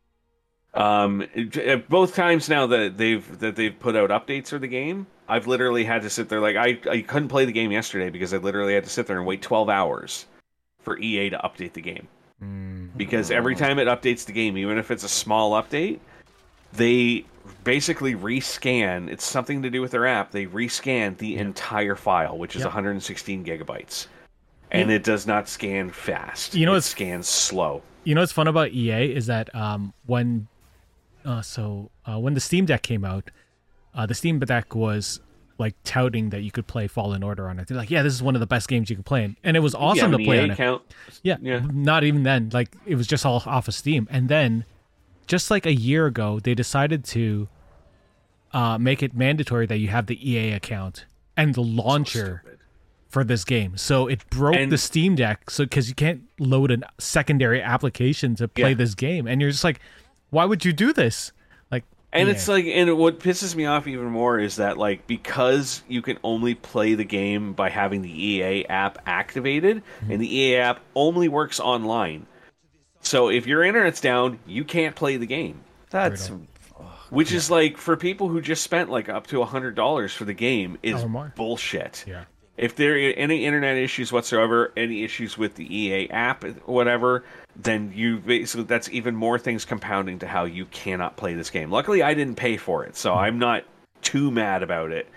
both times now that they've put out updates for the game, I've literally had to sit there. Like, I couldn't play the game yesterday because I literally had to sit there and wait 12 hours for EA to update the game. Because every time it updates the game, even if it's a small update, they basically rescan. It's something to do with their app. They rescan the entire file, which is 116 gigabytes. And it does not scan fast. It scans slow. You know what's fun about EA is that when the Steam Deck came out, the Steam Deck was like touting that you could play Fallen Order on it. They're like, yeah, this is one of the best games you can play in. And it was awesome to play on it. Yeah, not even then. Like, it was just all off of Steam. And then, just like a year ago, they decided to make it mandatory that you have the EA account and the launcher for this game. So it broke the Steam Deck, because you can't load a secondary application to play this game. And you're just like, why would you do this? And it's like, and what pisses me off even more is that, like, because you can only play the game by having the EA app activated, and the EA app only works online. So if your internet's down, you can't play the game. Which is like, for people who just spent like up to $100 for the game, is bullshit. Yeah. If there are any internet issues whatsoever, any issues with the EA app, whatever, then that's even more things compounding to how you cannot play this game. Luckily, I didn't pay for it, so I'm not too mad about it.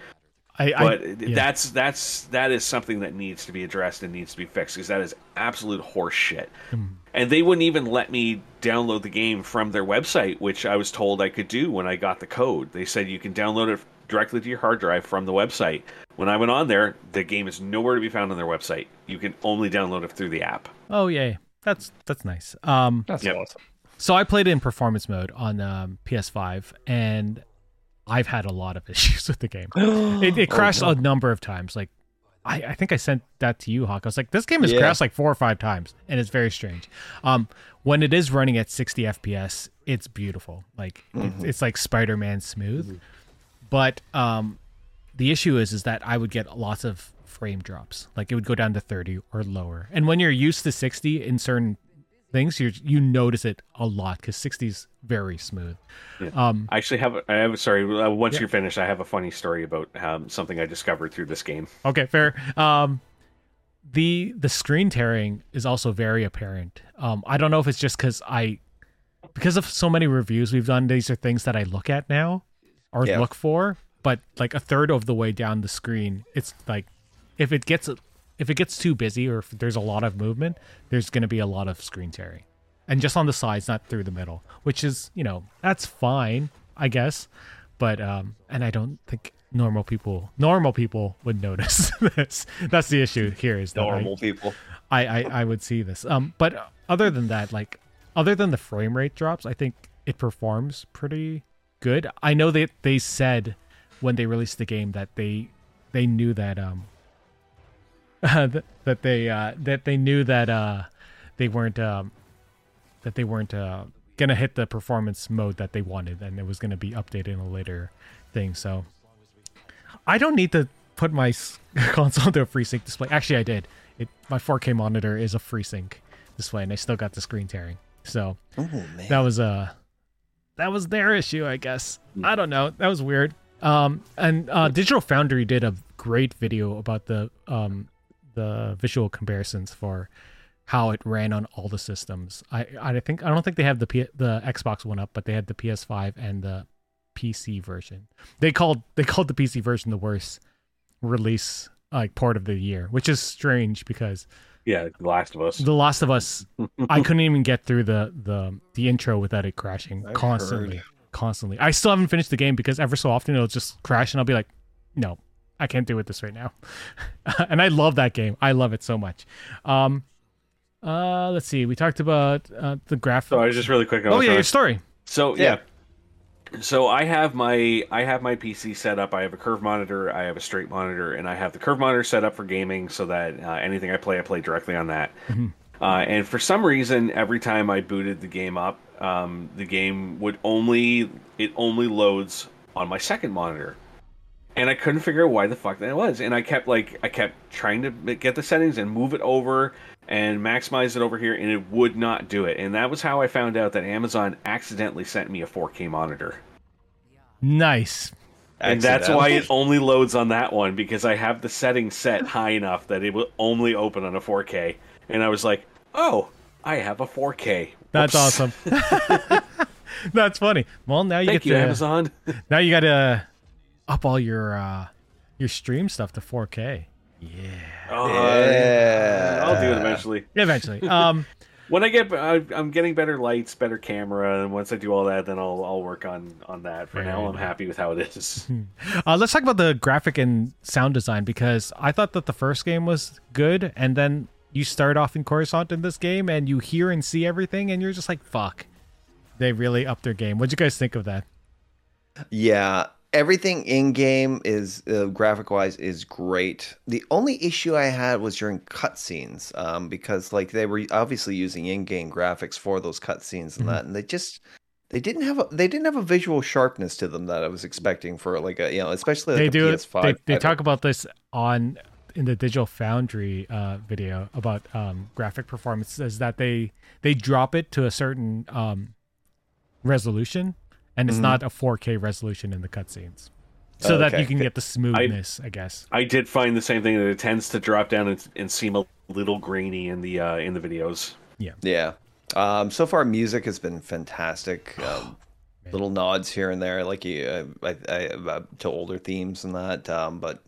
That is something that needs to be addressed and needs to be fixed, because that is absolute horse shit. And they wouldn't even let me download the game from their website, which I was told I could do when I got the code. They said you can download it directly to your hard drive from the website. When I went on there, the game is nowhere to be found on their website. You can only download it through the app. Oh, yay. That's nice. That's awesome. So I played it in performance mode on PS5, and I've had a lot of issues with the game. It crashed a number of times. Like, I think I sent that to you, Hawk. I was like, this game has crashed like 4 or 5 times, and it's very strange. When it is running at 60 FPS, it's beautiful. Like, it's like Spider-Man smooth. But the issue is that I would get lots of frame drops. Like, it would go down to 30 or lower. And when you're used to 60 in certain things, you notice it a lot, because 60's very smooth. I actually once you're finished, I have a funny story about something I discovered through this game. Okay, fair. The screen tearing is also very apparent. I don't know if it's just because of so many reviews we've done, these are things that I look at now or look for, but like a third of the way down the screen, it's like if it gets too busy or if there's a lot of movement, there's going to be a lot of screen tearing. And just on the sides, not through the middle, which is, that's fine, I guess. But, and I don't think normal people would notice this. That's the issue here, is that normal people. I would see this. But other than that, like, other than the frame rate drops, I think it performs pretty good. I know that they said when they released the game that they knew that, that they knew that they weren't gonna hit the performance mode that they wanted, and it was gonna be updated in a later thing. So I don't need to put my console into a FreeSync display. Actually, I did. My 4K monitor is a FreeSync display, and I still got the screen tearing. So that was their issue, I guess. I don't know. That was weird. And Digital Foundry did a great video about the visual comparisons for how it ran on all the systems. I don't think they have the Xbox One up, but they had the PS5 and the PC version. They called the PC version the worst release port of the year, which is strange because The Last of Us. The Last of Us, I couldn't even get through the intro without it crashing constantly. I still haven't finished the game because ever so often it'll just crash and I'll be like, no, I can't do it this right now. And I love that game. I love it so much. Let's see. We talked about the graphics. So I was just really quick. Your story. So yeah. So I have my PC set up. I have a curved monitor, I have a straight monitor, and I have the curved monitor set up for gaming so that anything I play directly on that. Mm-hmm. And for some reason, every time I booted the game up, the game would only loads on my second monitor. And I couldn't figure out why the fuck that was. And I kept trying to get the settings and move it over and maximize it over here, and it would not do it. And that was how I found out that Amazon accidentally sent me a 4K monitor. Nice. And that's why it only loads on that one, because I have the settings set high enough that it will only open on a 4K. And I was like, oh, I have a 4K. That's awesome. That's funny. Well, now you Thank you, Amazon. Now you got to up all your stream stuff to 4K. Yeah. Yeah. I'll do it eventually. Eventually. When I'm getting better lights, better camera, and once I do all that, then I'll work on that. For now, I'm happy with how it is. Let's talk about the graphic and sound design, because I thought that the first game was good, and then you start off in Coruscant in this game, and you hear and see everything, and you're just like, fuck. They really upped their game. What'd you guys think of that? Yeah. Everything in game is graphic wise is great. The only issue I had was during cutscenes, because they were obviously using in-game graphics for those cutscenes and that, and they didn't have a visual sharpness to them that I was expecting for especially they do PS5. They talk about this in the Digital Foundry video about graphic performance, is that they drop it to a certain resolution. And it's not a 4K resolution in the cutscenes, so that you can get the smoothness, I guess. I did find the same thing, that it tends to drop down and seem a little grainy in the videos. Yeah. So far, music has been fantastic. Little nods here and there, to older themes and that. But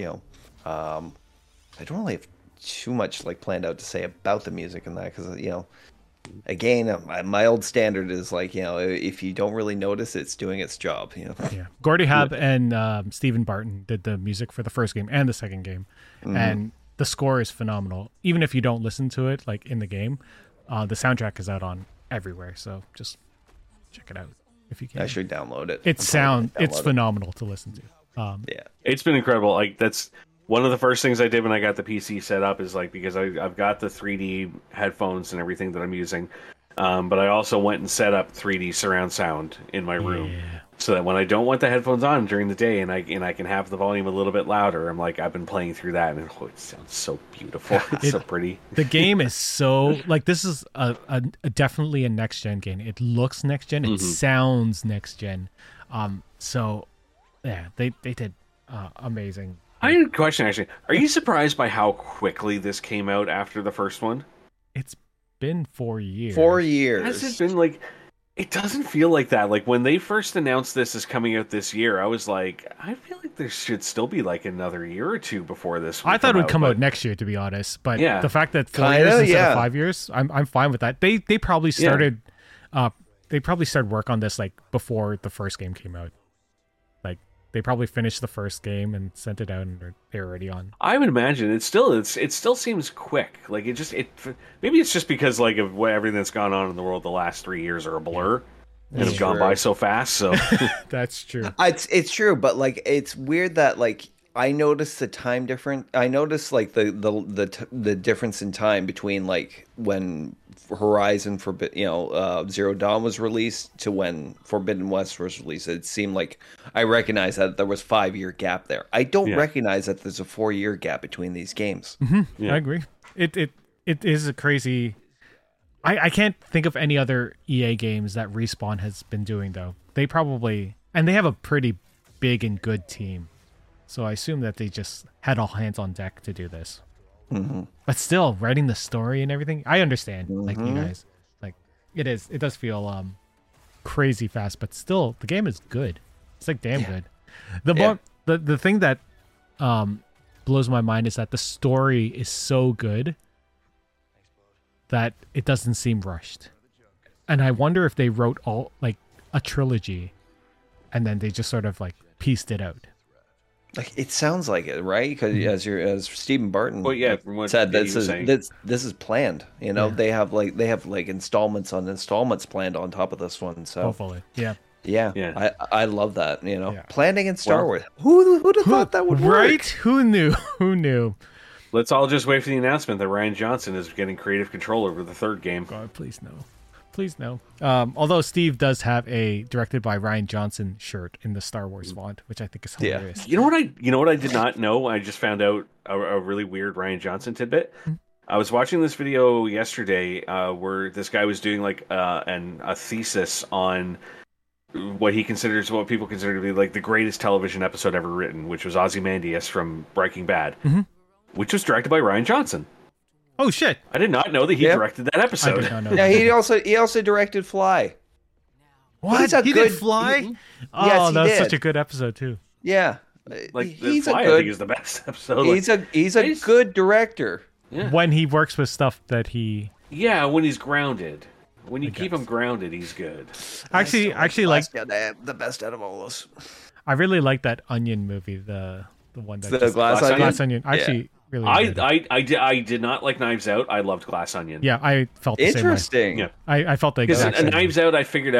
I don't really have too much planned out to say about the music and that, because again, my old standard is if you don't really notice, it's doing its job. Yeah. Gordy Habb and Stephen Barton did the music for the first game and the second game, and the score is phenomenal. Even if you don't listen to it in the game, the soundtrack is out on everywhere. So just check it out if you can. I should download it. It's phenomenal to listen to. Yeah, it's been incredible. That's one of the first things I did when I got the PC set up, is because I've got the 3D headphones and everything that I'm using, but I also went and set up 3D surround sound in my room, so that when I don't want the headphones on during the day and I can have the volume a little bit louder, I've been playing through that, and it sounds so beautiful. It's so pretty. The game is so this is a definitely a next gen game. It looks next gen. It sounds next gen. So yeah, they did amazing. I had a question, actually. Are you surprised by how quickly this came out after the first one? It's been 4 years. 4 years. Has it been it doesn't feel like that. When they first announced this as coming out this year, I was like, I feel like there should still be another year or two before this would I thought it would come out next year, to be honest. But the fact that 4 Kinda, years instead of 5 years, I'm fine with that. They probably started work on this before the first game came out. They probably finished the first game and sent it out, and they're already on. I would imagine it still seems quick. Maybe it's just because of everything that's gone on in the world the last 3 years are a blur and have gone by so fast. So that's true. It's true, but it's weird that I noticed the time difference. I noticed like the difference in time between like when Horizon Zero Dawn was released to when Forbidden West was released. It seemed like I recognized that there was 5 year gap there. I don't recognize that there's a 4 year gap between these games. I agree. It is a crazy. I can't think of any other EA games that Respawn has been doing though. They probably, and they have a pretty big and good team. So I assume that they just had all hands on deck to do this. But still, writing the story and everything, I understand. Like you guys, like it does feel crazy fast, but still, the game is good. It's like damn good. The thing that blows my mind is that the story is so good that it doesn't seem rushed. And I wonder if they wrote all like a trilogy, and then they just sort of like pieced it out. Like it sounds like it, right? Because as Stephen Barton said, this is planned. You know, they have like installments on installments planned on top of this one. So hopefully, yeah. I love that. You know, planning in Star Wars. Who'd have thought that would work? Right? Who knew? Who knew? Let's all just wait for the announcement that Rian Johnson is getting creative control over the third game. God, please no. Please no. Although Steve does have a directed by Rian Johnson shirt in the Star Wars font, which I think is hilarious. You know what I did not know? I just found out a really weird Rian Johnson tidbit. I was watching this video yesterday where this guy was doing like a thesis on what people consider to be like the greatest television episode ever written, which was Ozymandias from Breaking Bad, which was directed by Rian Johnson. Oh shit! I did not know that he directed that episode. I did not know that. He also directed Fly. What? He did Fly? Oh, yes, that was such a good episode too. Yeah, like Fly, I think is the best episode. He's a good director. Yeah. When he works with stuff that he. Yeah, when he's grounded. When you keep him grounded, he's good. Actually, like the best out of all those. I really like that Onion movie, the one that the Glass Onion. Actually. Really I did not like Knives Out. I loved Glass Onion. Yeah, I felt the interesting. Same way. Yeah, I felt the exact same. Knives Out, I figured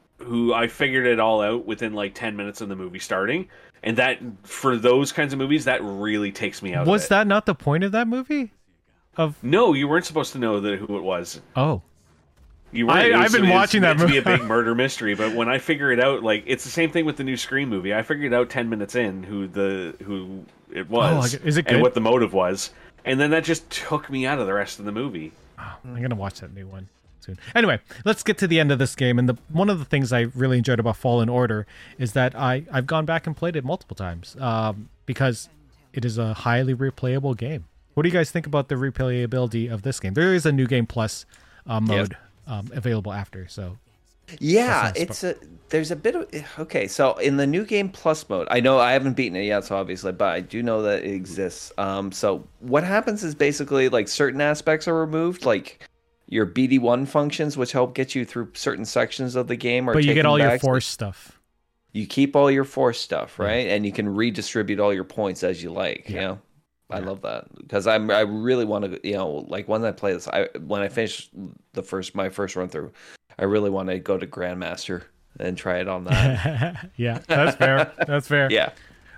it all out within like 10 minutes of the movie starting, and that for those kinds of movies, that really takes me out. Was that not the point of that movie? No, you weren't supposed to know who it was. Oh. I've been watching that movie. It's meant to be a big murder mystery, but when I figure it out, like it's the same thing with the new Scream movie. I figured out 10 minutes in who it was, is it good? And what the motive was, and then that just took me out of the rest of the movie. Oh, I'm gonna watch that new one soon. Anyway, let's get to the end of this game. And one of the things I really enjoyed about Fallen Order is that I've gone back and played it multiple times because it is a highly replayable game. What do you guys think about the replayability of this game? There is a new game plus mode. Available after, so yeah, there's a bit of okay. So in the new game plus mode, I know I haven't beaten it yet, so obviously, but I do know that it exists. So what happens is basically like certain aspects are removed, like your BD1 functions, which help get you through certain sections of the game, but you get all your force stuff. You keep all your force stuff, right? And you can redistribute all your points as you like. You know. I love that because I really want to, like when I play this, when I finish my first run through, I really want to go to Grandmaster and try it on that. Yeah, that's fair. That's fair. Yeah.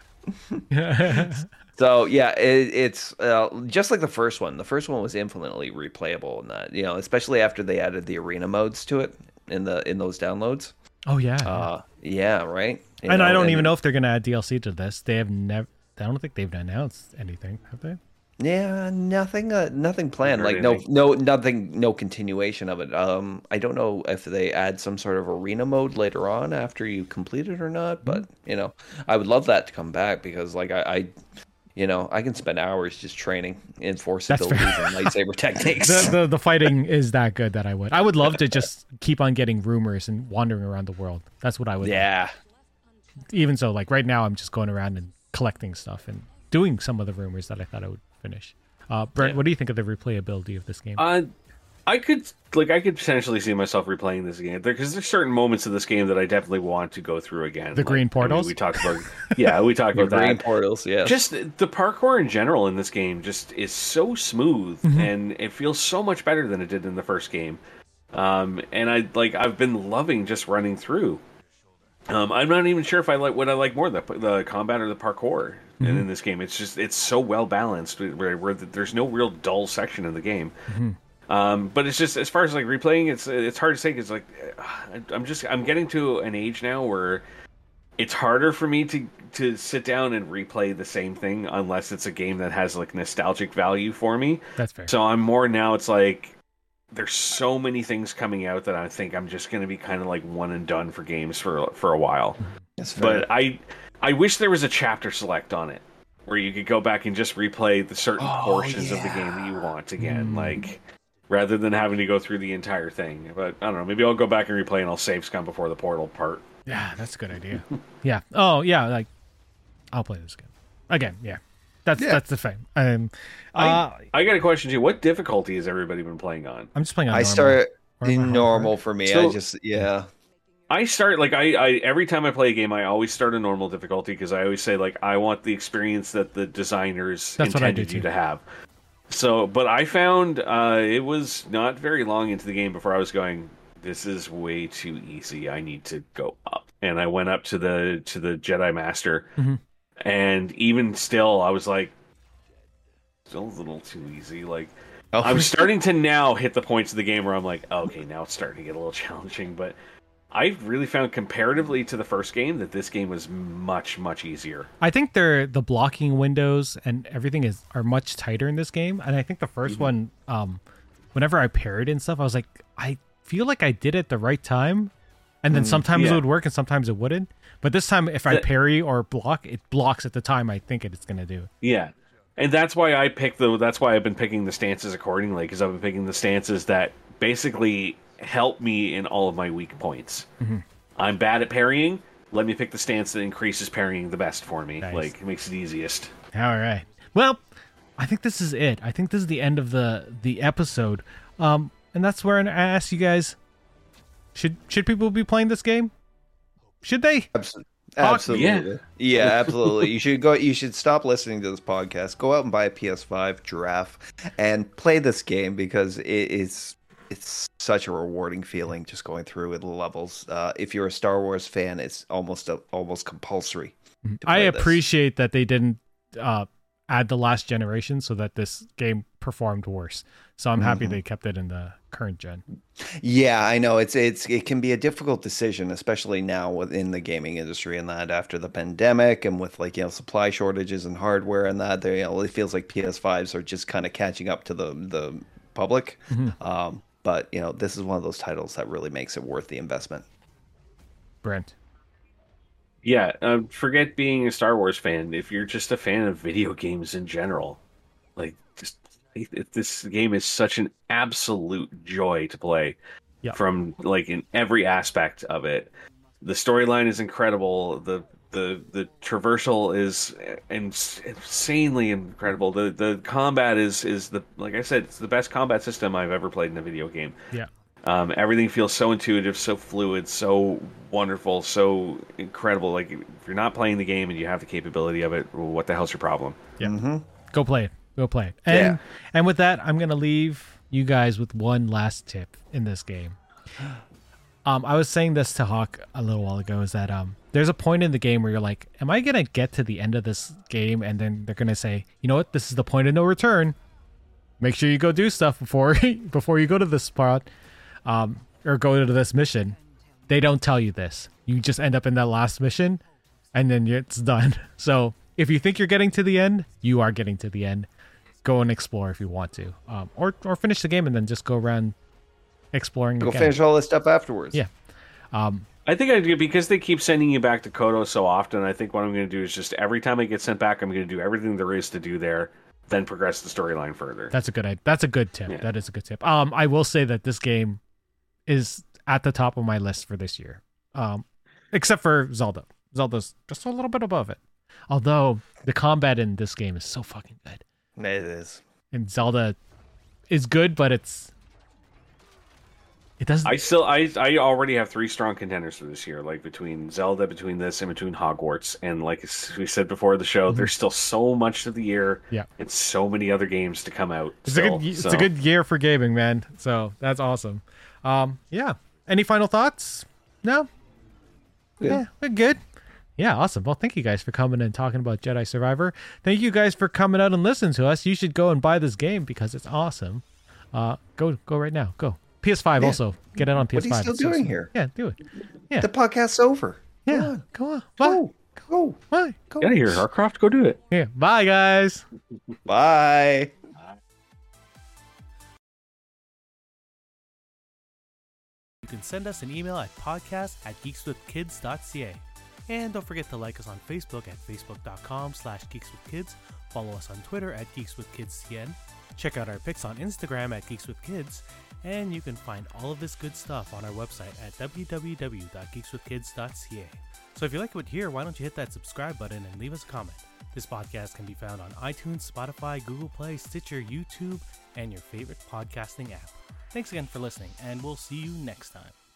So yeah, it's just like the first one. The first one was infinitely replayable in that, especially after they added the arena modes to it in those downloads. Oh yeah. Yeah. Right. And I don't even know if they're gonna add DLC to this. They have never. I don't think they've announced anything, have they? Yeah, nothing planned. Like no continuation of it. I don't know if they add some sort of arena mode later on after you complete it or not. But I would love that to come back because like I can spend hours just training in force abilities and lightsaber techniques. The fighting is that good that I would love to just keep on getting rumors and wandering around the world. That's what I would. Yeah. Like. Even so, like right now, I'm just going around and collecting stuff and doing some of the rumors that I thought I would finish. Brent, what do you think of the replayability of this game? I could potentially see myself replaying this game because there's certain moments of this game that I definitely want to go through again. The green portals. We talked about that. Green portals. Yeah. Just the parkour in general in this game just is so smooth and it feels so much better than it did in the first game. And I've been loving just running through. I'm not even sure if I like more, the combat or the parkour. And in this game, it's so well balanced where there's no real dull section in the game. But it's just, as far as like replaying, it's hard to say because like I'm getting to an age now where it's harder for me to sit down and replay the same thing unless it's a game that has like nostalgic value for me. That's fair. So I'm more now. It's like there's so many things coming out that I think I'm just going to be kind of like one and done for games for a while. That's fair. But I wish there was a chapter select on it where you could go back and just replay the certain portions of the game that you want again, like rather than having to go through the entire thing. But I don't know, maybe I'll go back and replay and I'll save scum before the portal part. Yeah, that's a good idea. Yeah. Oh, yeah. Like, I'll play this again. Yeah, that's the thing. I got a question too. What difficulty has everybody been playing on? I'm just playing on I normal. start in normal for me. So- I I start like I every time I play a game, I always start a normal difficulty because I always say like I want the experience that the designers That's what I do intended you too. to have. So, but I found it was not very long into the game before I was going, this is way too easy. I need to go up, and I went up to the Jedi Master, and even still, I was like, still a little too easy. Like, I'm starting to now hit the points of the game where I'm like, okay, now it's starting to get a little challenging, but. I really found comparatively to the first game that this game was much, much easier. I think the blocking windows and everything are much tighter in this game. And I think the first one, whenever I parried and stuff, I was like, I feel like I did it the right time. And then sometimes it would work and sometimes it wouldn't. But this time, if I parry or block, it blocks at the time I think it's going to do. Yeah. And that's why that's why I've been picking the stances accordingly, because I've been picking the stances that basically help me in all of my weak points. I'm bad at parrying. Let me pick the stance that increases parrying the best for me. Nice. Like, it makes it easiest. All right. Well, I think this is it. I think this is the end of the episode. And that's where I ask you guys, should people be playing this game? Should they? Absolutely. Yeah, absolutely. You should stop listening to this podcast. Go out and buy a PS5 Giraffe and play this game because it's such a rewarding feeling just going through the levels. If you're a Star Wars fan, it's almost compulsory. I appreciate that they didn't add the last generation so that this game performed worse. So I'm happy they kept it in the current gen. Yeah, I know it can be a difficult decision, especially now within the gaming industry, and that after the pandemic and with supply shortages and hardware and that, it feels like PS5s are just kind of catching up to the public. But this is one of those titles that really makes it worth the investment. Brent. Yeah, forget being a Star Wars fan. If you're just a fan of video games in general, like this game is such an absolute joy to play. From like in every aspect of it. The storyline is incredible. The traversal is insanely incredible. The combat is the, like I said, it's the best combat system I've ever played in a video game. Yeah. Everything feels so intuitive, so fluid, so wonderful, so incredible. Like, if you're not playing the game and you have the capability of it, what the hell's your problem? Yeah. Go play it. And with that, I'm gonna leave you guys with one last tip in this game. I was saying this to Hawk a little while ago, is that there's a point in the game where you're like, am I gonna get to the end of this game and then they're gonna say, you know what, this is the point of no return. Make sure you go do stuff before you go to this spot, or go to this mission. They don't tell you this. You just end up in that last mission, and then it's done. So if you think you're getting to the end, you are getting to the end. Go and explore if you want to, or finish the game and then just go around exploring. Go finish all this stuff afterwards. Yeah. I think because they keep sending you back to Kodo so often, I think what I'm going to do is just every time I get sent back, I'm going to do everything there is to do there, then progress the storyline further. That's a good tip. Yeah. That is a good tip. I will say that this game is at the top of my list for this year. Except for Zelda. Zelda's just a little bit above it. Although the combat in this game is so fucking good. It is. And Zelda is good, but it doesn't. I already have 3 strong contenders for this year, like between Zelda, between this, and between Hogwarts. And like we said before the show, there's still so much of the year, and so many other games to come out. It's a good year for gaming, man. So that's awesome. Yeah. Any final thoughts? No. Yeah, we're good. Yeah, awesome. Well, thank you guys for coming and talking about Jedi Survivor. Thank you guys for coming out and listening to us. You should go and buy this game because it's awesome. Go right now. Go. PS5 also. Get it on PS5. What are you still doing here? Yeah, do it. Yeah. The podcast's over. Yeah. Go on. Go. Bye. Go. Get out of here, Harcroft. Go do it. Yeah. Bye, guys. Bye. You can send us an email at podcast@geekswithkids.ca. And don't forget to like us on Facebook at facebook.com/geekswithkids. Follow us on Twitter at geekswithkidscn. Check out our pics on Instagram at geekswithkids. And you can find all of this good stuff on our website at www.geekswithkids.ca. So if you like what you hear, why don't you hit that subscribe button and leave us a comment. This podcast can be found on iTunes, Spotify, Google Play, Stitcher, YouTube, and your favorite podcasting app. Thanks again for listening, and we'll see you next time.